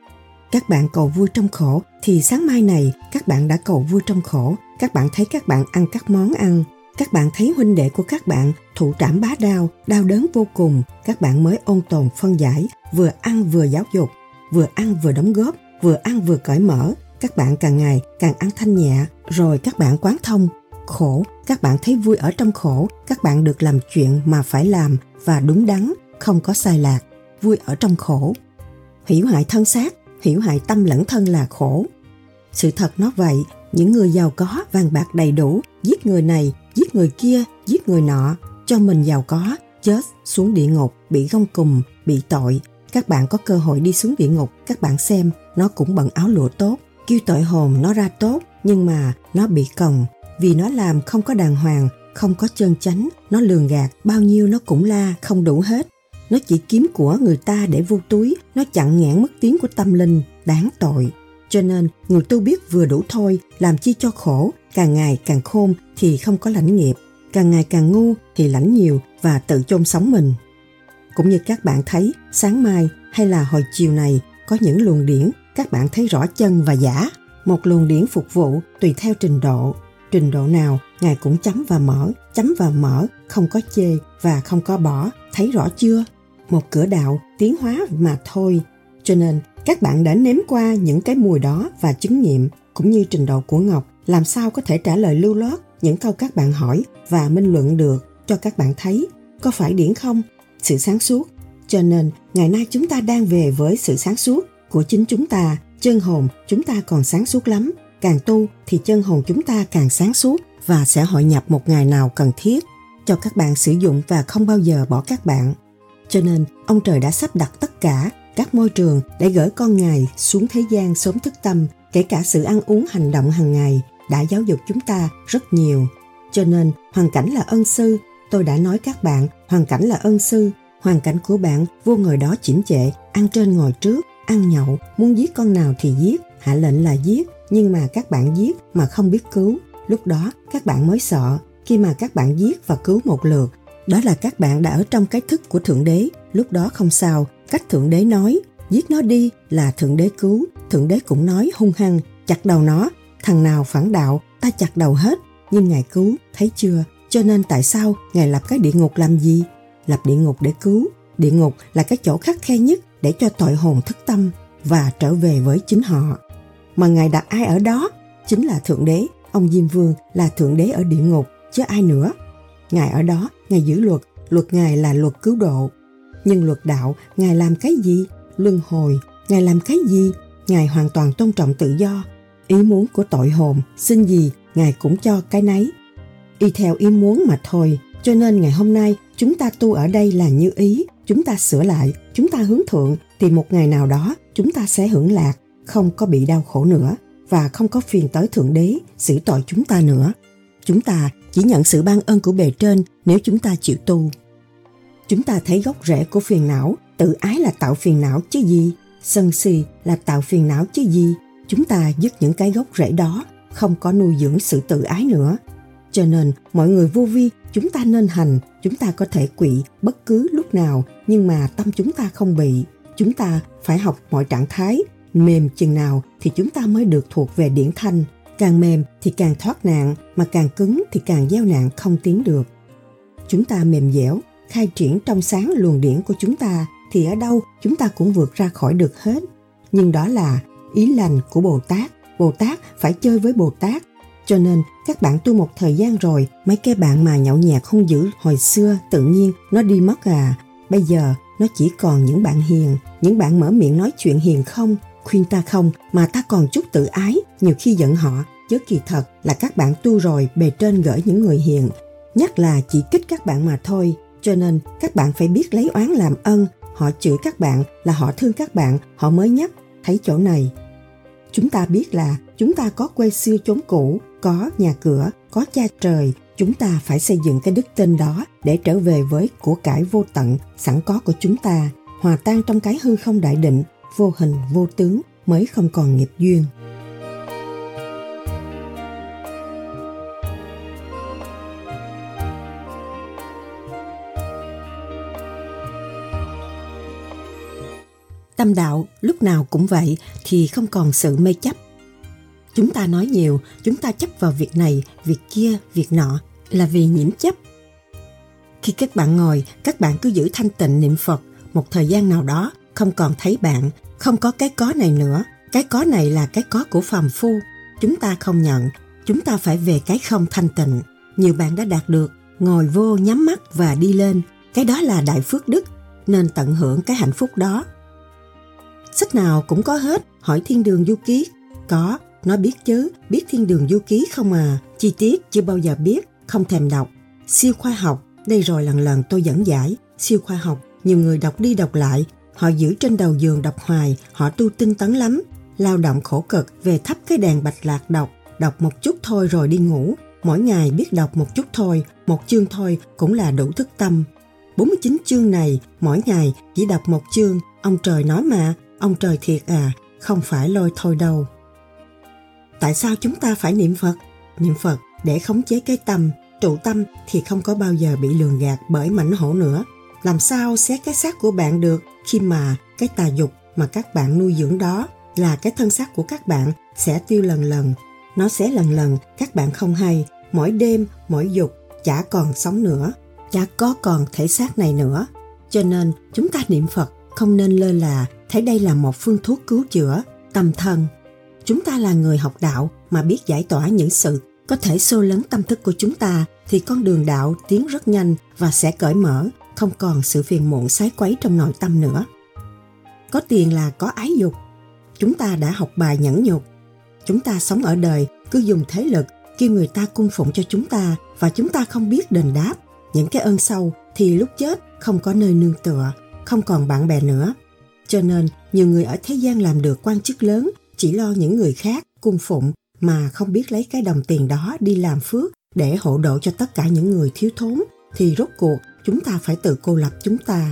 các bạn cầu vui trong khổ thì sáng mai này các bạn đã cầu vui trong khổ. Các bạn thấy các bạn ăn các món ăn, các bạn thấy huynh đệ của các bạn thụ trảm bá đao, đau đớn vô cùng. Các bạn mới ôn tồn phân giải, vừa ăn vừa giáo dục, vừa ăn vừa đóng góp, vừa ăn vừa cởi mở. Các bạn càng ngày càng ăn thanh nhẹ, rồi các bạn quán thông khổ. Các bạn thấy vui ở trong khổ, các bạn được làm chuyện mà phải làm và đúng đắn, không có sai lạc. Vui ở trong khổ. Hủy hoại thân xác, hủy hoại tâm lẫn thân là khổ. Sự thật nó vậy, những người giàu có, vàng bạc đầy đủ, giết người này, giết người kia, giết người nọ, cho mình giàu có, chết, xuống địa ngục, bị gông cùm, bị tội. Các bạn có cơ hội đi xuống địa ngục, các bạn xem, nó cũng bận áo lụa tốt, kêu tội hồn nó ra tốt, nhưng mà nó bị còng, vì nó làm không có đàng hoàng, không có chân chánh, nó lường gạt, bao nhiêu nó cũng la, không đủ hết. Nó chỉ kiếm của người ta để vô túi, nó chặn nghẽn mất tiếng của tâm linh, đáng tội. Cho nên, người tu biết vừa đủ thôi, làm chi cho khổ, càng ngày càng khôn thì không có lãnh nghiệp, càng ngày càng ngu thì lãnh nhiều và tự chôn sống mình. Cũng như các bạn thấy, sáng mai hay là hồi chiều này có những luồng điển, các bạn thấy rõ chân và giả. Một luồng điển phục vụ tùy theo trình độ nào Ngài cũng chấm và mở, không có chê và không có bỏ, thấy rõ chưa? Một cửa đạo tiến hóa mà thôi. Cho nên các bạn đã nếm qua những cái mùi đó và chứng nghiệm, cũng như trình độ của Ngọc, làm sao có thể trả lời lưu loát những câu các bạn hỏi và minh luận được cho các bạn thấy, có phải điển không? Sự sáng suốt. Cho nên ngày nay chúng ta đang về với sự sáng suốt của chính chúng ta. Chân hồn chúng ta còn sáng suốt lắm. Càng tu thì chân hồn chúng ta càng sáng suốt và sẽ hội nhập một ngày nào cần thiết cho các bạn sử dụng và không bao giờ bỏ các bạn. Cho nên ông trời đã sắp đặt tất cả các môi trường để gửi con Ngài xuống thế gian sớm thức tâm, kể cả sự ăn uống hành động hàng ngày đã giáo dục chúng ta rất nhiều. Cho nên hoàn cảnh là ân sư. Tôi đã nói các bạn, hoàn cảnh là ân sư. Hoàn cảnh của bạn vô ngồi đó chỉnh trệ, ăn trên ngồi trước, ăn nhậu, muốn giết con nào thì giết, hạ lệnh là giết, nhưng mà các bạn giết mà không biết cứu. Lúc đó các bạn mới sợ. Khi mà các bạn giết và cứu một lượt, đó là các bạn đã ở trong cái thức của Thượng Đế. Lúc đó không sao, cách Thượng Đế nói, giết nó đi là Thượng Đế cứu. Thượng Đế cũng nói hung hăng, chặt đầu nó, thằng nào phản đạo, ta chặt đầu hết. Nhưng Ngài cứu, thấy chưa? Cho nên tại sao Ngài lập cái địa ngục làm gì? Lập địa ngục để cứu. Địa ngục là cái chỗ khắt khe nhất để cho tội hồn thức tâm và trở về với chính họ. Mà Ngài đặt ai ở đó? Chính là Thượng Đế. Ông Diêm Vương là Thượng Đế ở địa ngục, chứ ai nữa. Ngài ở đó, Ngài giữ luật. Luật Ngài là luật cứu độ. Nhưng luật đạo, Ngài làm cái gì? Luân hồi, Ngài làm cái gì? Ngài hoàn toàn tôn trọng tự do. Ý muốn của tội hồn, xin gì, Ngài cũng cho cái nấy. Y theo ý muốn mà thôi. Cho nên ngày hôm nay, chúng ta tu ở đây là như ý. Chúng ta sửa lại, chúng ta hướng thượng, thì một ngày nào đó, chúng ta sẽ hưởng lạc, không có bị đau khổ nữa, và không có phiền tới Thượng Đế xử tội chúng ta nữa. Chúng ta chỉ nhận sự ban ơn của bề trên nếu chúng ta chịu tu. Chúng ta thấy gốc rễ của phiền não, tự ái là tạo phiền não chứ gì, sân si là tạo phiền não chứ gì. Chúng ta dứt những cái gốc rễ đó, không có nuôi dưỡng sự tự ái nữa. Cho nên mọi người vô vi, chúng ta nên hành, chúng ta có thể quỵ bất cứ lúc nào, nhưng mà tâm chúng ta không bị. Chúng ta phải học mọi trạng thái, mềm chừng nào thì chúng ta mới được thuộc về điển thanh. Càng mềm thì càng thoát nạn, mà càng cứng thì càng gieo nạn không tiến được. Chúng ta mềm dẻo, khai triển trong sáng luồng điển của chúng ta, thì ở đâu chúng ta cũng vượt ra khỏi được hết. Nhưng đó là ý lành của Bồ Tát. Bồ Tát phải chơi với Bồ Tát. Cho nên các bạn tu một thời gian rồi, mấy cái bạn mà nhậu nhẹt hung dữ hồi xưa tự nhiên nó đi mất à. Bây giờ nó chỉ còn những bạn hiền, những bạn mở miệng nói chuyện hiền không, khuyên ta không, mà ta còn chút tự ái, nhiều khi giận họ, chứ kỳ thật là các bạn tu rồi bề trên gửi những người hiền, nhắc là chỉ kích các bạn mà thôi. Cho nên các bạn phải biết lấy oán làm ân, họ chửi các bạn là họ thương các bạn, họ mới nhắc, thấy chỗ này. Chúng ta biết là chúng ta có quê xưa chốn cũ, có nhà cửa, có cha trời, chúng ta phải xây dựng cái đức tin đó để trở về với của cải vô tận sẵn có của chúng ta, hòa tan trong cái hư không đại định, vô hình vô tướng mới không còn nghiệp duyên. Tâm đạo lúc nào cũng vậy thì không còn sự mê chấp. Chúng ta nói nhiều, chúng ta chấp vào việc này, việc kia, việc nọ là vì nhiễm chấp. Khi các bạn ngồi, các bạn cứ giữ thanh tịnh niệm Phật, một thời gian nào đó không còn thấy bạn, không có cái có này nữa. Cái có này là cái có của phàm phu. Chúng ta không nhận, chúng ta phải về cái không thanh tịnh. Nhiều bạn đã đạt được, ngồi vô nhắm mắt và đi lên. Cái đó là đại phước đức, nên tận hưởng cái hạnh phúc đó. Sách nào cũng có hết, hỏi Thiên Đường Du Ký. Có, nó biết chứ, biết Thiên Đường Du Ký không à. Chi tiết chưa bao giờ biết, không thèm đọc. Siêu khoa học, đây rồi lần lần tôi dẫn giải. Siêu khoa học, nhiều người đọc đi đọc lại. Họ giữ trên đầu giường đọc hoài, họ tu tinh tấn lắm. Lao động khổ cực, về thắp cái đèn bạch lạc đọc một chút thôi rồi đi ngủ. Mỗi ngày biết đọc một chút thôi, một chương thôi cũng là đủ thức tâm. 49 chương này, mỗi ngày chỉ đọc một chương. Ông trời nói mà, ông trời thiệt à, không phải lôi thôi đâu. Tại sao chúng ta phải niệm Phật? Niệm Phật để khống chế cái tâm, trụ tâm thì không có bao giờ bị lường gạt bởi mảnh hổ nữa. Làm sao xét cái xác của bạn được khi mà cái tà dục mà các bạn nuôi dưỡng đó là cái thân xác của các bạn sẽ tiêu lần lần. Nó sẽ lần lần, các bạn không hay, mỗi đêm, mỗi dục, chả còn sống nữa, chả có còn thể xác này nữa. Cho nên chúng ta niệm Phật không nên lơ là, thấy đây là một phương thuốc cứu chữa tâm thân. Chúng ta là người học đạo mà biết giải tỏa những sự có thể xô lấn tâm thức của chúng ta thì con đường đạo tiến rất nhanh và sẽ cởi mở, không còn sự phiền muộn sái quấy trong nội tâm nữa. Có tiền là có ái dục. Chúng ta đã học bài nhẫn nhục. Chúng ta sống ở đời cứ dùng thế lực kêu người ta cung phụng cho chúng ta và chúng ta không biết đền đáp những cái ơn sâu thì lúc chết không có nơi nương tựa, không còn bạn bè nữa. Cho nên nhiều người ở thế gian làm được quan chức lớn chỉ lo những người khác cung phụng mà không biết lấy cái đồng tiền đó đi làm phước để hộ độ cho tất cả những người thiếu thốn thì rốt cuộc chúng ta phải tự cô lập chúng ta.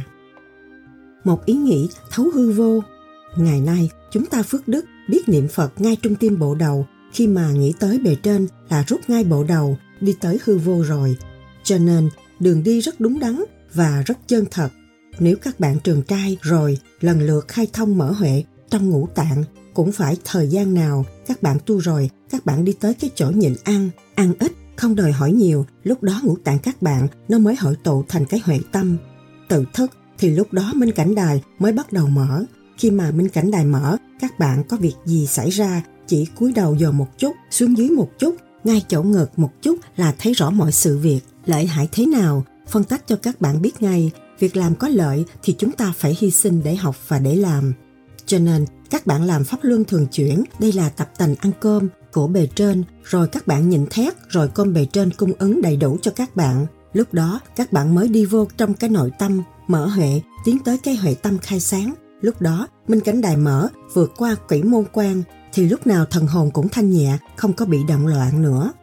Một ý nghĩ thấu hư vô. Ngày nay chúng ta phước đức biết niệm Phật ngay trung tim bộ đầu, khi mà nghĩ tới bề trên là rút ngay bộ đầu đi tới hư vô rồi. Cho nên đường đi rất đúng đắn và rất chân thật. Nếu các bạn trường trai rồi lần lượt khai thông mở huệ trong ngũ tạng, cũng phải thời gian nào các bạn tu rồi các bạn đi tới cái chỗ nhịn ăn ít, không đòi hỏi nhiều, lúc đó ngũ tạng các bạn nó mới hội tụ thành cái huệ tâm. Tự thức thì lúc đó minh cảnh đài mới bắt đầu mở. Khi mà minh cảnh đài mở, các bạn có việc gì xảy ra chỉ cúi đầu dò một chút, xuống dưới một chút, ngay chỗ ngực một chút là thấy rõ mọi sự việc lợi hại thế nào, phân tách cho các bạn biết ngay. Việc làm có lợi thì chúng ta phải hy sinh để học và để làm. Cho nên các bạn làm pháp luân thường chuyển, đây là tập tành ăn cơm của bề trên, rồi các bạn nhịn thét, rồi cơm bề trên cung ứng đầy đủ cho các bạn. Lúc đó các bạn mới đi vô trong cái nội tâm, mở huệ, tiến tới cái huệ tâm khai sáng. Lúc đó minh cảnh đài mở, vượt qua quỷ môn quan, thì lúc nào thần hồn cũng thanh nhẹ, không có bị động loạn nữa.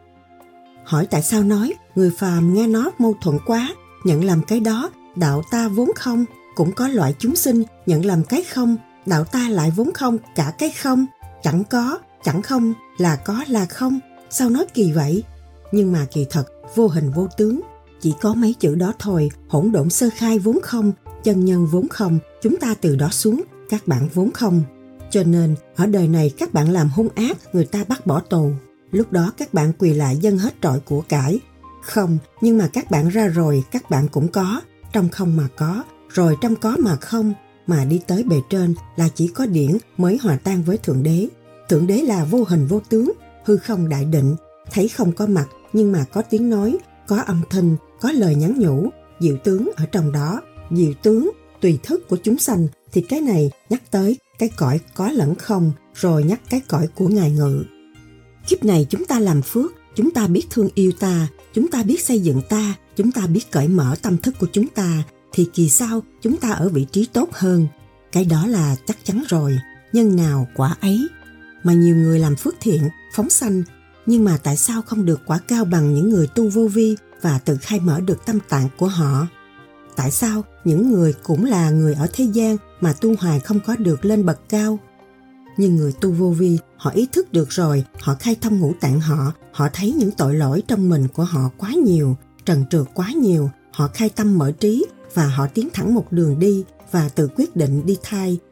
Hỏi tại sao nói người phàm nghe nó mâu thuẫn quá, nhận làm cái đó, đạo ta vốn không, cũng có loại chúng sinh nhận làm cái không, đạo ta lại vốn không cả cái không, chẳng có, chẳng không, là có là không, sao nói kỳ vậy? Nhưng mà kỳ thật, vô hình vô tướng, chỉ có mấy chữ đó thôi, hỗn độn sơ khai vốn không, chân nhân vốn không, chúng ta từ đó xuống, các bạn vốn không. Cho nên, ở đời này các bạn làm hung ác, người ta bắt bỏ tù. Lúc đó các bạn quỳ lại dâng hết trọi của cải. Không, nhưng mà các bạn ra rồi, các bạn cũng có, trong không mà có, rồi trong có mà không, mà đi tới bề trên là chỉ có điển mới hòa tan với Thượng Đế. Thượng Đế là vô hình vô tướng, hư không đại định, thấy không có mặt nhưng mà có tiếng nói, có âm thanh, có lời nhắn nhủ, diệu tướng ở trong đó. Diệu tướng, tùy thức của chúng sanh thì cái này nhắc tới cái cõi có lẫn không, rồi nhắc cái cõi của Ngài ngự. Kiếp này chúng ta làm phước, chúng ta biết thương yêu ta, chúng ta biết xây dựng ta, chúng ta biết cởi mở tâm thức của chúng ta, thì kỳ sau chúng ta ở vị trí tốt hơn. Cái đó là chắc chắn rồi, nhân nào quả ấy. Mà nhiều người làm phước thiện, phóng sanh, nhưng mà tại sao không được quả cao bằng những người tu vô vi và tự khai mở được tâm tạng của họ? Tại sao những người cũng là người ở thế gian mà tu hoài không có được lên bậc cao? Nhưng người tu vô vi, họ ý thức được rồi, họ khai thông ngũ tạng họ thấy những tội lỗi trong mình của họ quá nhiều, trần trượt quá nhiều, họ khai tâm mở trí và họ tiến thẳng một đường đi và tự quyết định đi thay,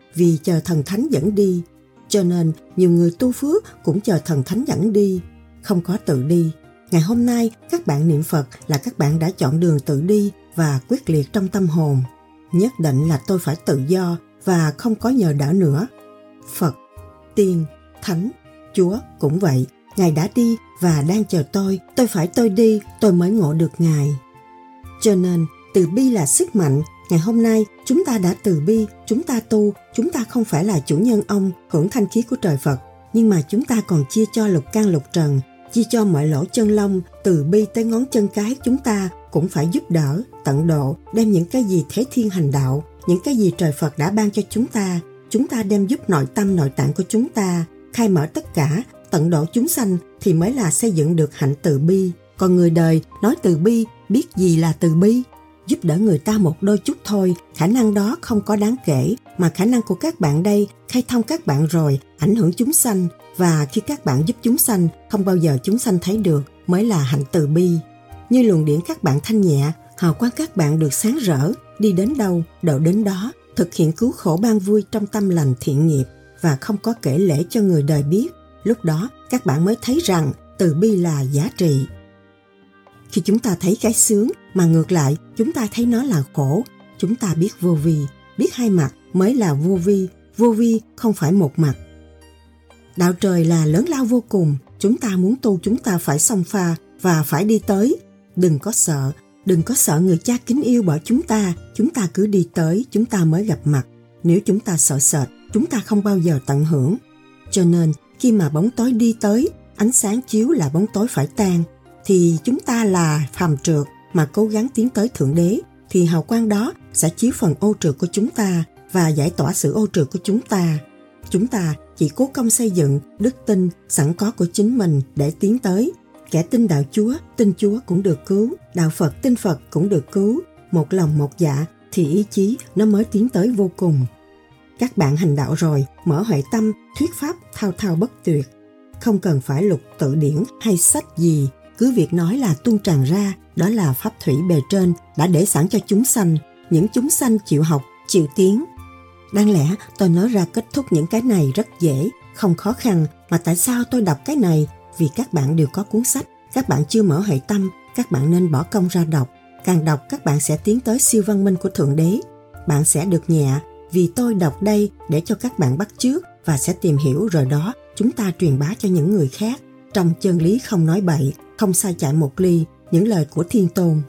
vì chờ thần thánh dẫn đi. Cho nên nhiều người tu phước cũng chờ thần thánh dẫn đi, không có tự đi. Ngày hôm nay các bạn niệm Phật là các bạn đã chọn đường tự đi và quyết liệt trong tâm hồn. Nhất định là tôi phải tự do và không có nhờ đỡ nữa. Phật, Tiên, Thánh, Chúa cũng vậy. Ngài đã đi và đang chờ tôi phải tôi đi, tôi mới ngộ được Ngài. Cho nên, từ bi là sức mạnh. Ngày hôm nay, chúng ta đã từ bi, chúng ta tu, chúng ta không phải là chủ nhân ông, hưởng thanh khí của trời Phật, nhưng mà chúng ta còn chia cho lục căn lục trần, chia cho mọi lỗ chân lông, từ bi tới ngón chân cái chúng ta cũng phải giúp đỡ, tận độ, đem những cái gì thế thiên hành đạo, những cái gì trời Phật đã ban cho chúng ta đem giúp nội tâm nội tạng của chúng ta, khai mở tất cả, tận độ chúng sanh thì mới là xây dựng được hạnh từ bi. Còn người đời nói từ bi, biết gì là từ bi? Giúp đỡ người ta một đôi chút thôi, khả năng đó không có đáng kể, mà khả năng của các bạn đây khai thông các bạn rồi, ảnh hưởng chúng sanh, và khi các bạn giúp chúng sanh, không bao giờ chúng sanh thấy được mới là hạnh từ bi. Như luồng điển các bạn thanh nhẹ, hào quang các bạn được sáng rỡ, đi đến đâu, độ đến đó, thực hiện cứu khổ ban vui trong tâm lành thiện nghiệp và không có kể lể cho người đời biết. Lúc đó các bạn mới thấy rằng từ bi là giá trị. Khi chúng ta thấy cái sướng mà ngược lại chúng ta thấy nó là khổ, chúng ta biết vô vi, biết hai mặt mới là vô vi không phải một mặt. Đạo trời là lớn lao vô cùng, chúng ta muốn tu chúng ta phải xông pha và phải đi tới. Đừng có sợ người cha kính yêu bỏ chúng ta cứ đi tới chúng ta mới gặp mặt. Nếu chúng ta sợ sệt, chúng ta không bao giờ tận hưởng. Cho nên khi mà bóng tối đi tới, ánh sáng chiếu là bóng tối phải tan, thì chúng ta là phàm trượt mà cố gắng tiến tới Thượng Đế, thì hào quang đó sẽ chiếu phần ô trượt của chúng ta và giải tỏa sự ô trượt của chúng ta. Chúng ta chỉ cố công xây dựng đức tin sẵn có của chính mình để tiến tới. Kẻ tin đạo Chúa, tin Chúa cũng được cứu, đạo Phật, tin Phật cũng được cứu. Một lòng một dạ thì ý chí nó mới tiến tới vô cùng. Các bạn hành đạo rồi, mở huệ tâm, thuyết pháp thao thao bất tuyệt. Không cần phải lục tự điển hay sách gì, cứ việc nói là tuôn tràn ra, đó là pháp thủy bề trên đã để sẵn cho chúng sanh, những chúng sanh chịu học, chịu tiến. Đáng lẽ tôi nói ra kết thúc những cái này rất dễ, không khó khăn, mà tại sao tôi đọc cái này? Vì các bạn đều có cuốn sách, các bạn chưa mở huệ tâm, các bạn nên bỏ công ra đọc. Càng đọc các bạn sẽ tiến tới siêu văn minh của Thượng Đế. Bạn sẽ được nhẹ, vì tôi đọc đây để cho các bạn bắt chước và sẽ tìm hiểu, rồi đó chúng ta truyền bá cho những người khác. Trong chân lý không nói bậy, không sai chạy một ly, những lời của Thiên Tôn.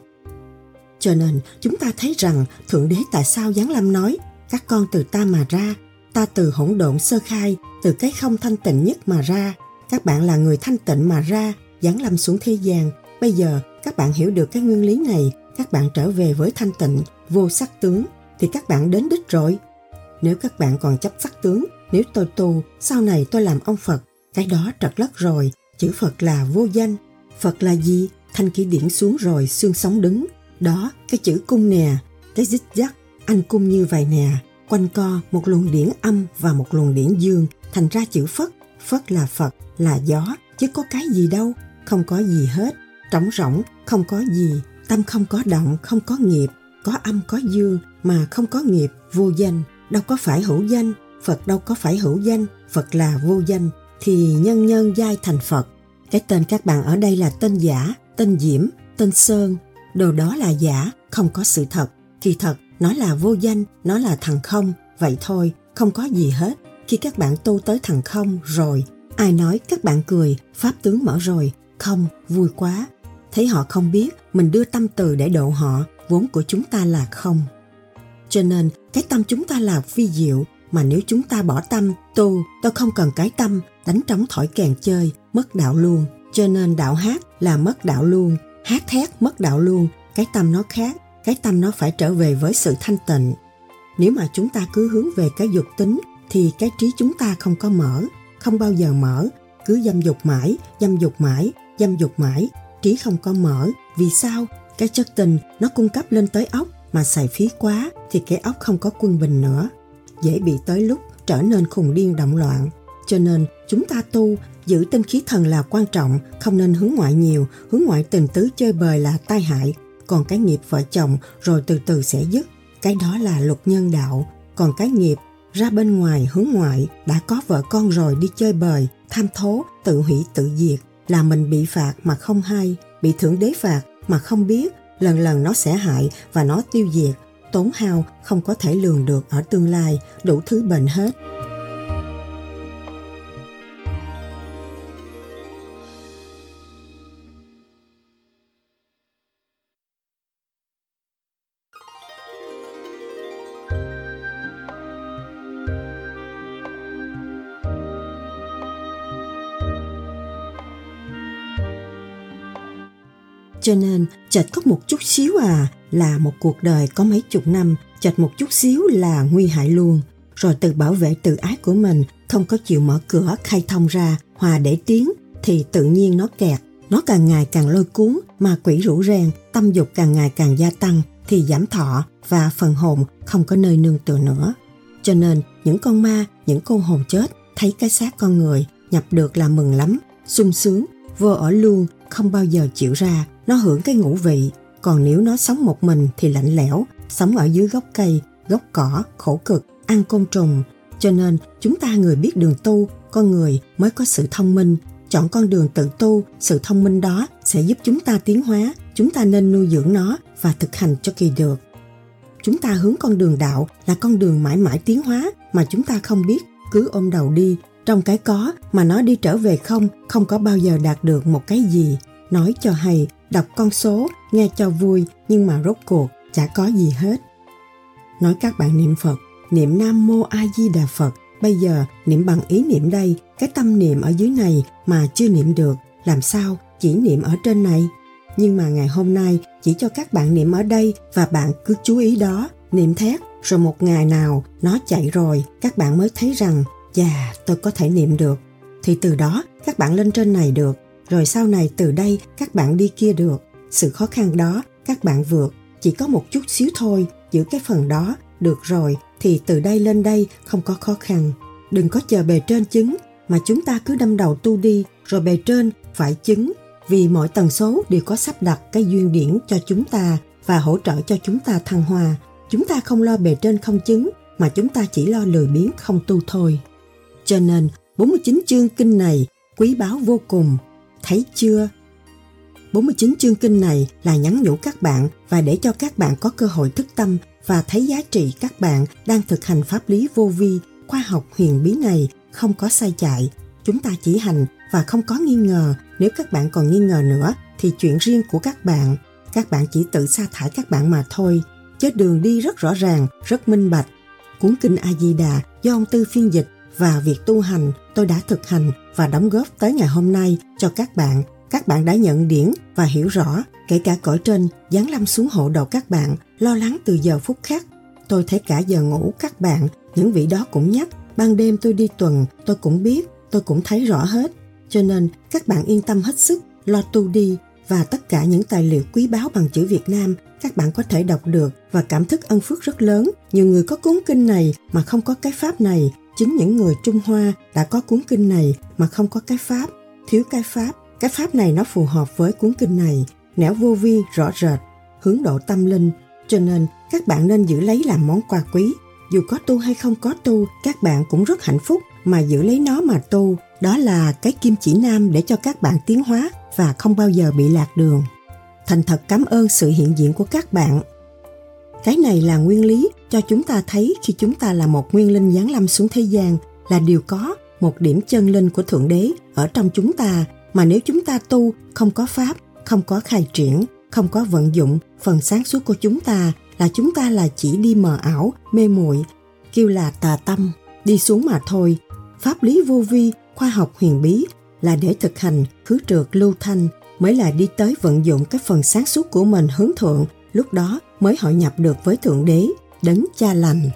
Cho nên chúng ta thấy rằng Thượng Đế tại sao giáng lâm nói: các con từ ta mà ra, ta từ hỗn độn sơ khai, từ cái không thanh tịnh nhất mà ra. Các bạn là người thanh tịnh mà ra, giáng lâm xuống thế gian. Bây giờ các bạn hiểu được cái nguyên lý này, các bạn trở về với thanh tịnh, vô sắc tướng, thì các bạn đến đích rồi. Nếu các bạn còn chấp sắc tướng, nếu tôi tu, sau này tôi làm ông Phật, cái đó trật lất rồi. Chữ Phật là vô danh. Phật là gì? Thanh khí điển xuống rồi, xương sống đứng. Đó, cái chữ cung nè, cái dích dắt, anh cung như vậy nè, quanh co một luồng điển âm và một luồng điển dương, thành ra chữ Phất. Phất là Phật, là gió, chứ có cái gì đâu, không có gì hết, trống rỗng, không có gì, tâm không có động, không có nghiệp, có âm có dương mà không có nghiệp, vô danh, đâu có phải hữu danh, Phật đâu có phải hữu danh, Phật là vô danh, thì nhân nhân giai thành Phật. Cái tên các bạn ở đây là tên giả, tên Diễm, tên Sơn, đồ đó là giả, không có sự thật. Kỳ thật, nó là vô danh, nó là thằng không, vậy thôi, không có gì hết. Khi các bạn tu tới thằng không rồi, ai nói các bạn cười, pháp tướng mở rồi, không, vui quá. Thấy họ không biết, mình đưa tâm từ để độ họ, vốn của chúng ta là không. Cho nên, cái tâm chúng ta là phi diệu, mà nếu chúng ta bỏ tâm, tu, tôi không cần cái tâm, đánh trống thổi kèn chơi, mất đạo luôn. Cho nên đạo hát là mất đạo luôn, hát thét mất đạo luôn, cái tâm nó khác, cái tâm nó phải trở về với sự thanh tịnh. Nếu mà chúng ta cứ hướng về cái dục tính, thì cái trí chúng ta không có mở, không bao giờ mở, cứ dâm dục mãi, dâm dục mãi, dâm dục mãi, trí không có mở. Vì sao? Cái chất tình nó cung cấp lên tới óc, mà xài phí quá thì cái óc không có quân bình nữa, dễ bị tới lúc trở nên khùng điên động loạn. Cho nên chúng ta tu, giữ tinh khí thần là quan trọng, không nên hướng ngoại nhiều, hướng ngoại tình tứ chơi bời là tai hại. Còn cái nghiệp vợ chồng rồi từ từ sẽ dứt, cái đó là luật nhân đạo. Còn cái nghiệp ra bên ngoài hướng ngoại, đã có vợ con rồi đi chơi bời, tham thố, tự hủy tự diệt, là mình bị phạt mà không hay, bị Thượng Đế phạt mà không biết, lần lần nó sẽ hại và nó tiêu diệt, tốn hao không có thể lường được ở tương lai, đủ thứ bệnh hết. Cho nên, chệch có một chút xíu là một cuộc đời có mấy chục năm, chệch một chút xíu là nguy hại luôn. Rồi tự bảo vệ tự ái của mình, không có chịu mở cửa khai thông ra, hòa để tiến, thì tự nhiên nó kẹt. Nó càng ngày càng lôi cuốn, ma quỷ rủ reng, tâm dục càng ngày càng gia tăng, thì giảm thọ và phần hồn không có nơi nương tựa nữa. Cho nên, những con ma, những cô hồn chết, thấy cái xác con người, nhập được là mừng lắm, sung sướng, vô ở luôn, không bao giờ chịu ra, nó hưởng cái ngũ vị. Còn nếu nó sống một mình thì lạnh lẽo, sống ở dưới gốc cây, gốc cỏ, khổ cực, ăn côn trùng. Cho nên chúng ta người biết đường tu, con người mới có sự thông minh. Chọn con đường tự tu, sự thông minh đó sẽ giúp chúng ta tiến hóa. Chúng ta nên nuôi dưỡng nó và thực hành cho kỳ được. Chúng ta hướng con đường đạo là con đường mãi mãi tiến hóa mà chúng ta không biết, cứ ôm đầu đi. Trong cái có mà nó đi trở về không có bao giờ đạt được một cái gì. Nói cho hay, đọc con số, nghe cho vui, nhưng mà rốt cuộc chả có gì hết. Nói các bạn niệm Phật, niệm Nam Mô A Di Đà Phật, bây giờ niệm bằng ý niệm đây, cái tâm niệm ở dưới này mà chưa niệm được, làm sao chỉ niệm ở trên này. Nhưng mà ngày hôm nay chỉ cho các bạn niệm ở đây và bạn cứ chú ý đó, niệm thét, rồi một ngày nào nó chạy rồi, các bạn mới thấy rằng, dạ, tôi có thể niệm được. Thì từ đó các bạn lên trên này được, rồi sau này từ đây các bạn đi kia được. Sự khó khăn đó các bạn vượt, chỉ có một chút xíu thôi, giữ cái phần đó, được rồi thì từ đây lên đây không có khó khăn. Đừng có chờ bề trên chứng, mà chúng ta cứ đâm đầu tu đi, rồi bề trên phải chứng. Vì mọi tần số đều có sắp đặt cái duyên điển cho chúng ta và hỗ trợ cho chúng ta thăng hoa. Chúng ta không lo bề trên không chứng, mà chúng ta chỉ lo lười biếng không tu thôi. Cho nên 49 chương kinh này quý báu vô cùng, thấy chưa? 49 chương kinh này là nhắn nhủ các bạn và để cho các bạn có cơ hội thức tâm và thấy giá trị các bạn đang thực hành pháp lý vô vi, khoa học huyền bí này không có sai chạy. Chúng ta chỉ hành và không có nghi ngờ. Nếu các bạn còn nghi ngờ nữa thì chuyện riêng của các bạn chỉ tự sa thải các bạn mà thôi. Chứ đường đi rất rõ ràng, rất minh bạch. Cuốn kinh A Di Đà do ông Tư phiên dịch và việc tu hành tôi đã thực hành và đóng góp tới ngày hôm nay cho các bạn. Các bạn đã nhận điển và hiểu rõ, kể cả cõi trên giáng lâm xuống hộ đầu các bạn, lo lắng từ giờ phút khắc. Tôi thấy cả giờ ngủ các bạn, những vị đó cũng nhắc, ban đêm tôi đi tuần, tôi cũng biết, tôi cũng thấy rõ hết. Cho nên các bạn yên tâm hết sức, lo tu đi, và tất cả những tài liệu quý báu bằng chữ Việt Nam các bạn có thể đọc được và cảm thức ân phước rất lớn. Nhiều người có cuốn kinh này mà không có cái pháp này. Chính những người Trung Hoa đã có cuốn kinh này mà không có cái pháp, thiếu cái pháp. Cái pháp này nó phù hợp với cuốn kinh này, nẻo vô vi rõ rệt, hướng độ tâm linh. Cho nên các bạn nên giữ lấy làm món quà quý. Dù có tu hay không có tu, các bạn cũng rất hạnh phúc mà giữ lấy nó mà tu. Đó là cái kim chỉ nam để cho các bạn tiến hóa và không bao giờ bị lạc đường. Thành thật cảm ơn sự hiện diện của các bạn. Cái này là nguyên lý cho chúng ta thấy khi chúng ta là một nguyên linh giáng lâm xuống thế gian, là điều có một điểm chân linh của Thượng Đế ở trong chúng ta. Mà nếu chúng ta tu không có pháp, không có khai triển, không có vận dụng phần sáng suốt của chúng ta là chỉ đi mờ ảo, mê muội, kêu là tà tâm, đi xuống mà thôi. Pháp lý vô vi, khoa học huyền bí là để thực hành khứ trượt lưu thanh, mới là đi tới vận dụng cái phần sáng suốt của mình hướng thượng, lúc đó mới hội nhập được với Thượng Đế, đấng cha lành.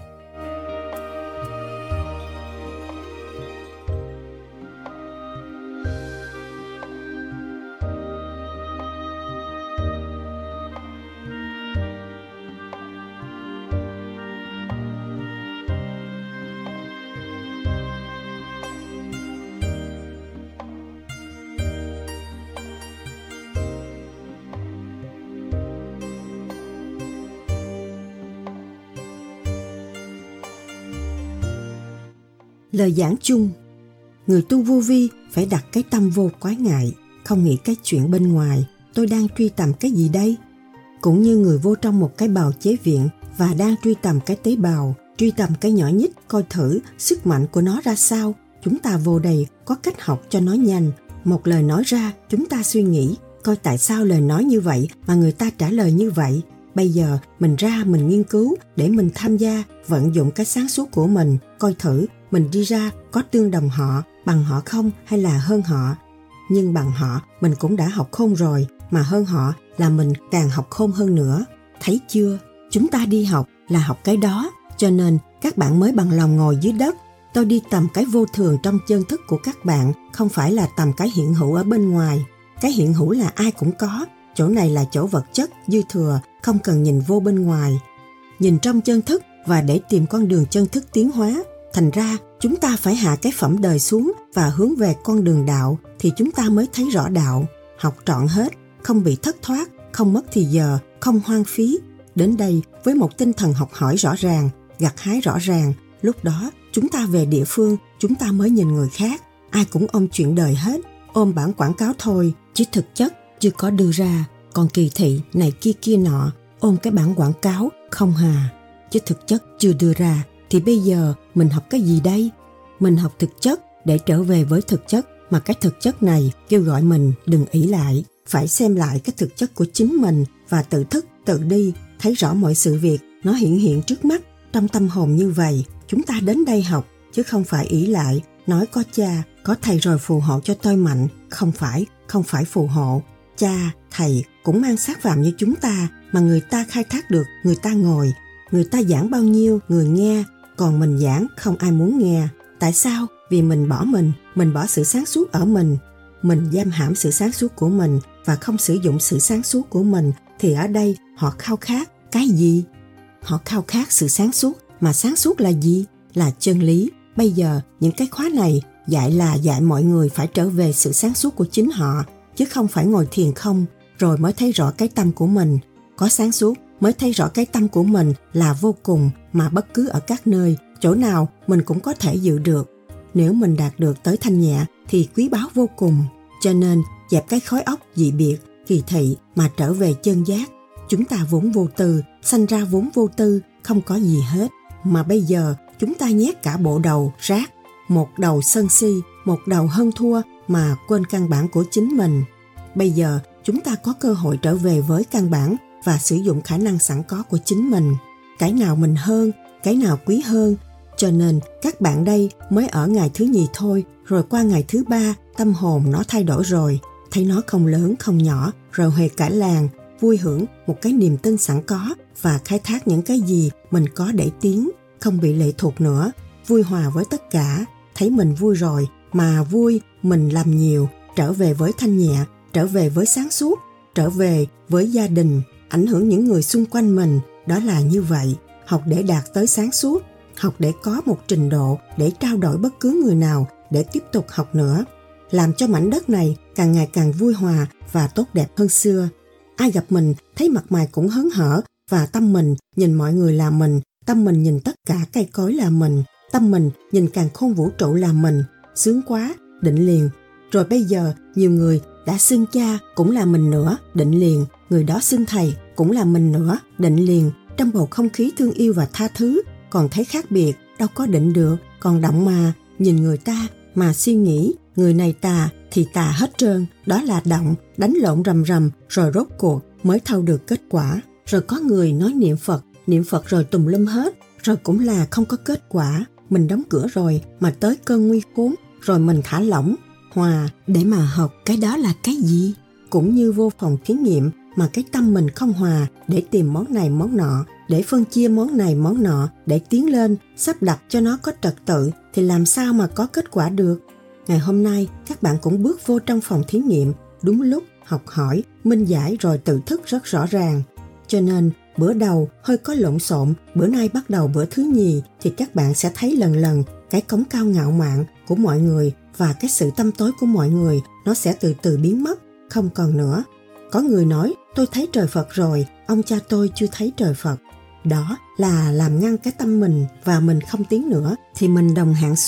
Lời giảng chung. Người tu vô vi phải đặt cái tâm vô quái ngại, không nghĩ cái chuyện bên ngoài, tôi đang truy tầm cái gì đây? Cũng như người vô trong một cái bào chế viện và đang truy tầm cái tế bào, truy tầm cái nhỏ nhít, coi thử sức mạnh của nó ra sao. Chúng ta vô đây có cách học cho nó nhanh. Một lời nói ra, chúng ta suy nghĩ, coi tại sao lời nói như vậy mà người ta trả lời như vậy. Bây giờ mình ra mình nghiên cứu để mình tham gia, vận dụng cái sáng suốt của mình, coi thử mình đi ra có tương đồng họ, bằng họ không hay là hơn họ. Nhưng bằng họ mình cũng đã học khôn rồi, mà hơn họ là mình càng học khôn hơn nữa. Thấy chưa? Chúng ta đi học là học cái đó, cho nên các bạn mới bằng lòng ngồi dưới đất. Tôi đi tầm cái vô thường trong chân thức của các bạn, không phải là tầm cái hiện hữu ở bên ngoài. Cái hiện hữu là ai cũng có, chỗ này là chỗ vật chất, dư thừa, không cần nhìn vô bên ngoài. Nhìn trong chân thức và để tìm con đường chân thức tiến hóa. Thành ra, chúng ta phải hạ cái phẩm đời xuống và hướng về con đường đạo thì chúng ta mới thấy rõ đạo. Học trọn hết, không bị thất thoát, không mất thì giờ, không hoang phí. Đến đây với một tinh thần học hỏi rõ ràng, gặt hái rõ ràng, lúc đó chúng ta về địa phương, chúng ta mới nhìn người khác. Ai cũng ôm chuyện đời hết, ôm bản quảng cáo thôi, chứ thực chất chưa có đưa ra. Còn kỳ thị này kia nọ, ôm cái bản quảng cáo không hà, chứ thực chất chưa đưa ra. Thì bây giờ mình học cái gì đây? Mình học thực chất để trở về với thực chất, mà cái thực chất này kêu gọi mình đừng ỷ lại, phải xem lại cái thực chất của chính mình và tự thức, tự đi, thấy rõ mọi sự việc nó hiện trước mắt trong tâm hồn như vậy. Chúng ta đến đây học chứ không phải ỷ lại, nói có cha, có thầy rồi phù hộ cho tôi mạnh. Không phải phù hộ. Cha, thầy cũng mang xác phạm như chúng ta, mà người ta khai thác được, người ta ngồi, người ta giảng bao nhiêu người nghe, còn mình giảng không ai muốn nghe. Tại sao? Vì mình bỏ sự sáng suốt ở mình giam hãm sự sáng suốt của mình và không sử dụng sự sáng suốt của mình. Thì ở đây họ khao khát cái gì? Họ khao khát sự sáng suốt, mà sáng suốt là gì? Là chân lý. Bây giờ những cái khóa này dạy mọi người phải trở về sự sáng suốt của chính họ, chứ không phải ngồi thiền không rồi mới thấy rõ cái tâm của mình. Có sáng suốt mới thấy rõ cái tâm của mình là vô cùng, mà bất cứ ở các nơi, chỗ nào mình cũng có thể dự được. Nếu mình đạt được tới thanh nhẹ thì quý báu vô cùng. Cho nên dẹp cái khối óc dị biệt, kỳ thị mà trở về chân giác. Chúng ta vốn vô tư, sanh ra vốn vô tư, không có gì hết. Mà bây giờ chúng ta nhét cả bộ đầu rác, một đầu sân si, một đầu hơn thua mà quên căn bản của chính mình. Bây giờ chúng ta có cơ hội trở về với căn bản và sử dụng khả năng sẵn có của chính mình. Cái nào mình hơn, cái nào quý hơn. Cho nên các bạn đây mới ở ngày thứ nhì thôi, rồi qua ngày thứ ba tâm hồn nó thay đổi rồi. Thấy nó không lớn không nhỏ, rồi huề cả làng, vui hưởng một cái niềm tin sẵn có và khai thác những cái gì mình có để tiến, không bị lệ thuộc nữa, vui hòa với tất cả. Thấy mình vui rồi mà vui, mình làm nhiều, trở về với thanh nhẹ, trở về với sáng suốt, trở về với gia đình, ảnh hưởng những người xung quanh mình. Đó là như vậy. Học để đạt tới sáng suốt, học để có một trình độ để trao đổi bất cứ người nào để tiếp tục học nữa, làm cho mảnh đất này càng ngày càng vui hòa và tốt đẹp hơn xưa. Ai gặp mình thấy mặt mày cũng hớn hở, và tâm mình nhìn mọi người là mình, tâm mình nhìn tất cả cây cối là mình, tâm mình nhìn càn khôn vũ trụ là mình. Sướng quá, định liền. Rồi bây giờ nhiều người đã xưng cha cũng là mình nữa, định liền. Người đó xưng thầy cũng là mình nữa, định liền. Trong bầu không khí thương yêu và tha thứ, còn thấy khác biệt, đâu có định được, còn động mà. Nhìn người ta mà suy nghĩ, người này tà thì tà hết trơn, đó là động, đánh lộn rầm rầm, rồi rốt cuộc mới thâu được kết quả. Rồi có người nói niệm Phật rồi tùm lum hết, rồi cũng là không có kết quả. Mình đóng cửa rồi mà tới cơn nguy khốn, rồi mình thả lỏng, hòa để mà học. Cái đó là cái gì? Cũng như vô phòng thí nghiệm mà cái tâm mình không hòa để tìm món này món nọ, để phân chia món này món nọ, để tiến lên, sắp đặt cho nó có trật tự, thì làm sao mà có kết quả được? Ngày hôm nay các bạn cũng bước vô trong phòng thí nghiệm, đúng lúc học hỏi, minh giải rồi tự thức rất rõ ràng. Cho nên bữa đầu hơi có lộn xộn, bữa nay bắt đầu bữa thứ nhì thì các bạn sẽ thấy lần lần cái cống cao ngạo mạn của mọi người và cái sự tâm tối của mọi người nó sẽ từ từ biến mất, không còn nữa. Có người nói tôi thấy trời Phật rồi, ông cha tôi chưa thấy trời Phật. Đó là làm ngăn cái tâm mình và mình không tiến nữa, thì mình đồng hạng xuống,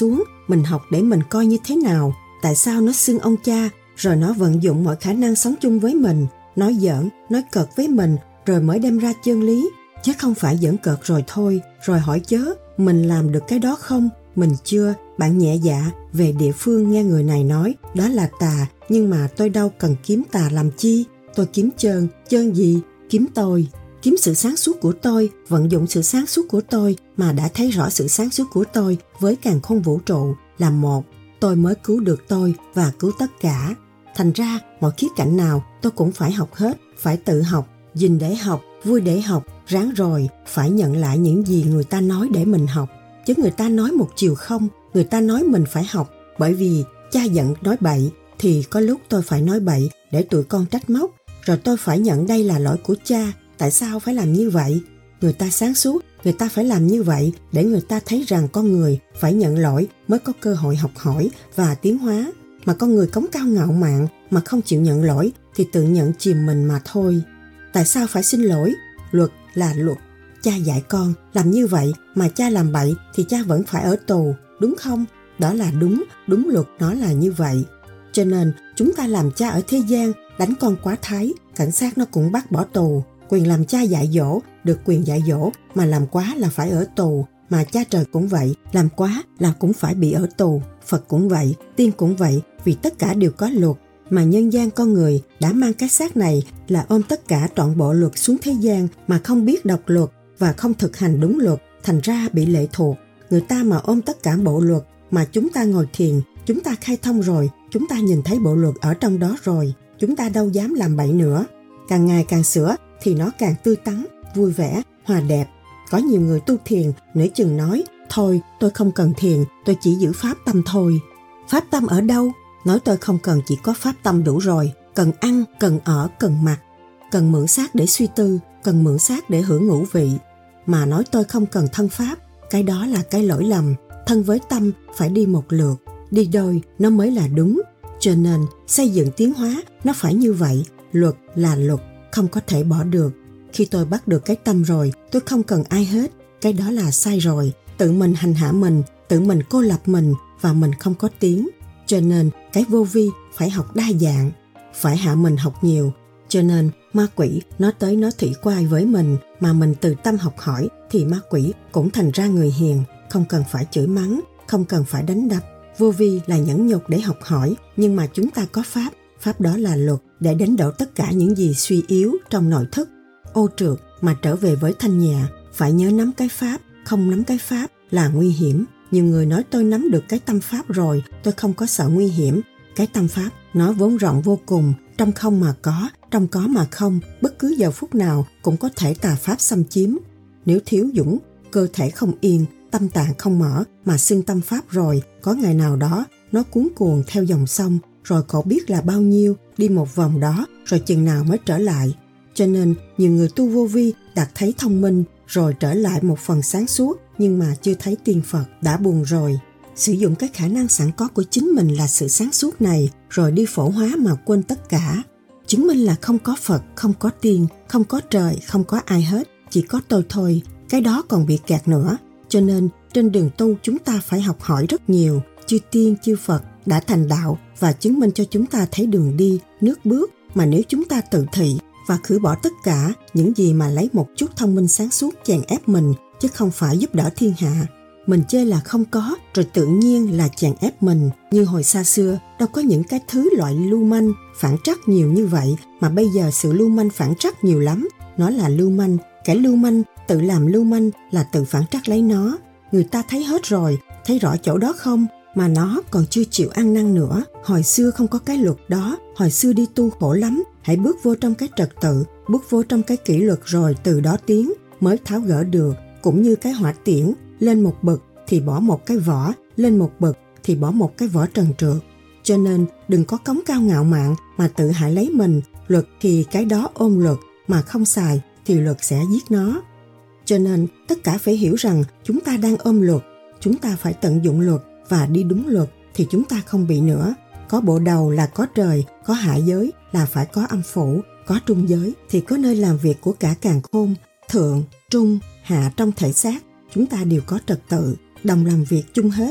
mình học để mình coi như thế nào, tại sao nó xưng ông cha, rồi nó vận dụng mọi khả năng sống chung với mình, nói giỡn, nói cợt với mình, rồi mới đem ra chân lý, chứ không phải giỡn cợt rồi thôi, rồi hỏi chớ, mình làm được cái đó không? Mình chưa, bạn nhẹ dạ, về địa phương nghe người này nói, đó là tà, nhưng mà tôi đâu cần kiếm tà làm chi, tôi kiếm trơn gì? Kiếm tôi, kiếm sự sáng suốt của tôi, vận dụng sự sáng suốt của tôi mà đã thấy rõ sự sáng suốt của tôi với càn khôn vũ trụ là một, tôi mới cứu được tôi và cứu tất cả. Thành ra, mọi khía cạnh nào tôi cũng phải học hết, phải tự học, dình để học, vui để học, ráng rồi, phải nhận lại những gì người ta nói để mình học. Chứ người ta nói một chiều không, người ta nói mình phải học, bởi vì cha giận nói bậy, thì có lúc tôi phải nói bậy để tụi con trách móc, rồi tôi phải nhận đây là lỗi của cha, tại sao phải làm như vậy? Người ta sáng suốt, người ta phải làm như vậy để người ta thấy rằng con người phải nhận lỗi mới có cơ hội học hỏi và tiến hóa. Mà con người cống cao ngạo mạn mà không chịu nhận lỗi thì tự nhận chìm mình mà thôi. Tại sao phải xin lỗi? Luật là luật. Cha dạy con làm như vậy mà cha làm bậy thì cha vẫn phải ở tù, đúng không? Đó là đúng luật nó là như vậy. Cho nên chúng ta làm cha ở thế gian, đánh con quá thái, cảnh sát nó cũng bắt bỏ tù. Quyền làm cha dạy dỗ, được quyền dạy dỗ, mà làm quá là phải ở tù. Mà cha trời cũng vậy, làm quá là cũng phải bị ở tù. Phật cũng vậy, tiên cũng vậy, vì tất cả đều có luật. Mà nhân gian con người đã mang cái xác này là ôm tất cả trọn bộ luật xuống thế gian mà không biết đọc luật và không thực hành đúng luật, thành ra bị lệ thuộc. Người ta mà ôm tất cả bộ luật, mà chúng ta ngồi thiền, chúng ta khai thông rồi, chúng ta nhìn thấy bộ luật ở trong đó rồi, chúng ta đâu dám làm bậy nữa. Càng ngày càng sửa thì nó càng tươi tắn, vui vẻ, hòa đẹp. Có nhiều người tu thiền nửa chừng nói, thôi tôi không cần thiền, tôi chỉ giữ pháp tâm thôi. Pháp tâm ở đâu? Nói tôi không cần, chỉ có pháp tâm đủ rồi. Cần ăn, cần ở, cần mặc, cần mượn xác để suy tư, cần mượn xác để hưởng ngũ vị. Mà nói tôi không cần thân pháp, cái đó là cái lỗi lầm. Thân với tâm phải đi một lượt, đi đôi nó mới là đúng. Cho nên xây dựng tiến hóa nó phải như vậy. Luật là luật, không có thể bỏ được. Khi tôi bắt được cái tâm rồi, tôi không cần ai hết. Cái đó là sai rồi. Tự mình hành hạ mình, tự mình cô lập mình, và mình không có tiếng. Cho nên cái vô vi phải học đa dạng, phải hạ mình học nhiều. Cho nên ma quỷ nó tới nó thủy quai với mình, mà mình từ tâm học hỏi thì ma quỷ cũng thành ra người hiền, không cần phải chửi mắng, không cần phải đánh đập. Vô vi là nhẫn nhục để học hỏi, nhưng mà chúng ta có pháp, pháp đó là luật để đánh đổ tất cả những gì suy yếu trong nội thức, ô trượt mà trở về với thanh nhẹ. Phải nhớ nắm cái pháp, không nắm cái pháp là nguy hiểm. Nhiều người nói tôi nắm được cái tâm pháp rồi, tôi không có sợ nguy hiểm. Cái tâm pháp nó vốn rộng vô cùng, trong không mà có, trong có mà không, bất cứ giờ phút nào cũng có thể tà pháp xâm chiếm. Nếu thiếu dũng, cơ thể không yên, tâm tạng không mở mà xưng tâm pháp rồi, có ngày nào đó nó cuốn cuồng theo dòng sông, rồi cậu biết là bao nhiêu, đi một vòng đó, rồi chừng nào mới trở lại. Cho nên nhiều người tu vô vi đạt thấy thông minh, rồi trở lại một phần sáng suốt, nhưng mà chưa thấy tiên Phật, đã buồn rồi. Sử dụng cái khả năng sẵn có của chính mình là sự sáng suốt này, rồi đi phổ hóa mà quên tất cả. Chứng minh là không có Phật, không có tiên, không có trời, không có ai hết, chỉ có tôi thôi, cái đó còn bị kẹt nữa. Cho nên trên đường tu chúng ta phải học hỏi rất nhiều. Chư tiên, chư Phật đã thành đạo và chứng minh cho chúng ta thấy đường đi, nước bước. Mà nếu chúng ta tự thị và khử bỏ tất cả những gì mà lấy một chút thông minh sáng suốt chèn ép mình, chứ không phải giúp đỡ thiên hạ. Mình chê là không có, rồi tự nhiên là chèn ép mình. Như hồi xa xưa, đâu có những cái thứ loại lưu manh, phản trắc nhiều như vậy, mà bây giờ sự lưu manh phản trắc nhiều lắm. Nó là lưu manh, kẻ lưu manh tự làm lưu manh là tự phản trắc lấy nó. Người ta thấy hết rồi, thấy rõ chỗ đó không? Mà nó còn chưa chịu ăn năn nữa. Hồi xưa không có cái luật đó, hồi xưa đi tu khổ lắm. Hãy bước vô trong cái trật tự, bước vô trong cái kỷ luật rồi từ đó tiến mới tháo gỡ được. Cũng như cái hỏa tiễn, lên một bậc thì bỏ một cái vỏ, lên một bậc thì bỏ một cái vỏ trần trượt. Cho nên đừng có cống cao ngạo mạn mà tự hại lấy mình. Luật thì cái đó ôm luật, mà không xài thì luật sẽ giết nó. Cho nên tất cả phải hiểu rằng chúng ta đang ôm luật, chúng ta phải tận dụng luật và đi đúng luật thì chúng ta không bị nữa. Có bộ đầu là có trời, có hạ giới là phải có âm phủ, có trung giới thì có nơi làm việc của cả càn khôn. Thượng, trung, hạ trong thể xác chúng ta đều có trật tự, đồng làm việc chung hết.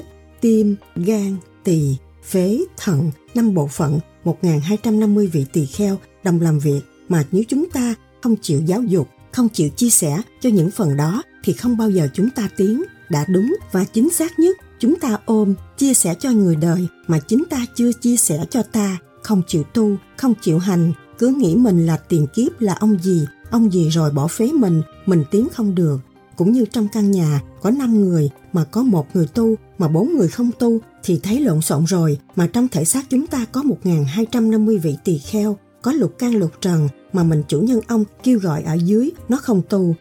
tim, gan, tỳ, phế, thận, 5 bộ phận, 1.250 vị tỳ kheo đồng làm việc, mà nếu chúng ta không chịu giáo dục, không chịu chia sẻ cho những phần đó thì không bao giờ chúng ta tiến. Đã đúng và chính xác nhất, chúng ta ôm, chia sẻ cho người đời mà chính ta chưa chia sẻ cho ta, không chịu tu, không chịu hành, cứ nghĩ mình là tiền kiếp, là ông gì rồi bỏ phế mình tiến không được. Cũng như trong căn nhà có 5 người mà có 1 người tu mà 4 người không tu thì thấy lộn xộn rồi, mà trong thể xác chúng ta có 1.250 vị tỳ kheo, có lục căn lục trần mà mình chủ nhân ông kêu gọi ở dưới, nó không tu,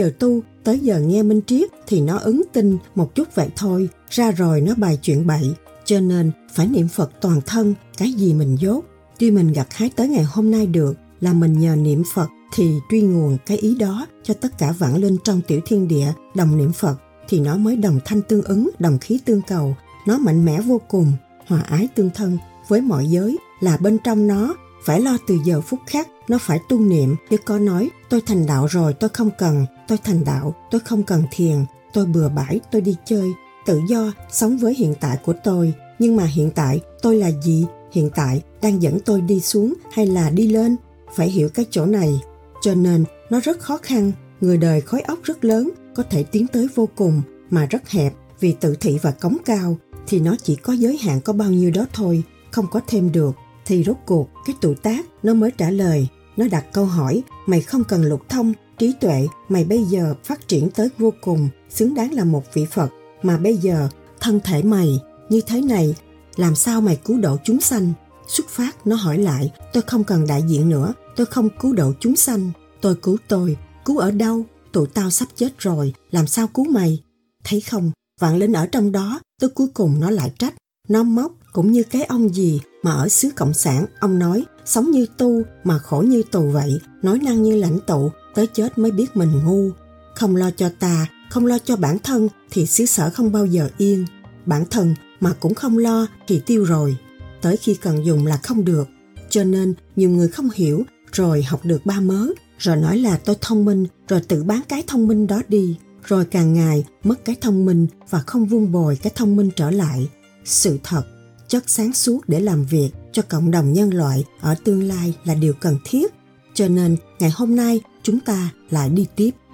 tới giờ nghe minh triết thì nó ứng tin một chút vậy thôi, ra rồi nó bày chuyện bậy. Cho nên phải niệm Phật toàn thân, cái gì mình dốt. Tuy mình gặt hái tới ngày hôm nay được là mình nhờ niệm Phật, thì truy nguồn cái ý đó cho tất cả vạn linh trong tiểu thiên địa đồng niệm Phật thì nó mới đồng thanh tương ứng, đồng khí tương cầu, nó mạnh mẽ vô cùng, hòa ái tương thân với mọi giới, là bên trong nó phải lo từ giờ phút khắc, nó phải tu niệm, chứ có nói tôi thành đạo rồi tôi không cần, tôi thành đạo tôi không cần thiền, tôi bừa bãi, tôi đi chơi, tự do sống với hiện tại của tôi. Nhưng mà hiện tại tôi là gì? Hiện tại đang dẫn tôi đi xuống hay là đi lên? Phải hiểu cái chỗ này. Cho nên nó rất khó khăn, người đời khối óc rất lớn, có thể tiến tới vô cùng mà rất hẹp, vì tự thị và cống cao thì nó chỉ có giới hạn có bao nhiêu đó thôi, không có thêm được. Thì rốt cuộc cái tuổi tác nó mới trả lời, nó đặt câu hỏi, mày không cần lục thông, trí tuệ, mày bây giờ phát triển tới vô cùng, xứng đáng là một vị Phật, mà bây giờ thân thể mày như thế này, làm sao mày cứu độ chúng sanh? Xuất phát nó hỏi lại, tôi không cần đại diện nữa, tôi không cứu độ chúng sanh, tôi, cứu ở đâu? Tụi tao sắp chết rồi, làm sao cứu mày? Thấy không, vạn linh ở trong đó, tới cuối cùng nó lại trách, nó móc, cũng như cái ông gì mà ở xứ Cộng sản, ông nói, sống như tu mà khổ như tù vậy, nói năng như lãnh tụ, tới chết mới biết mình ngu. Không lo cho ta, không lo cho bản thân thì xứ sở không bao giờ yên, bản thân mà cũng không lo thì tiêu rồi, tới khi cần dùng là không được. Cho nên nhiều người không hiểu, rồi học được 3 mớ, rồi nói là tôi thông minh, rồi tự bán cái thông minh đó đi, rồi càng ngày mất cái thông minh và không vun bồi cái thông minh trở lại. Sự thật, chất sáng suốt để làm việc cho cộng đồng nhân loại ở tương lai là điều cần thiết. Cho nên ngày hôm nay chúng ta lại đi tiếp.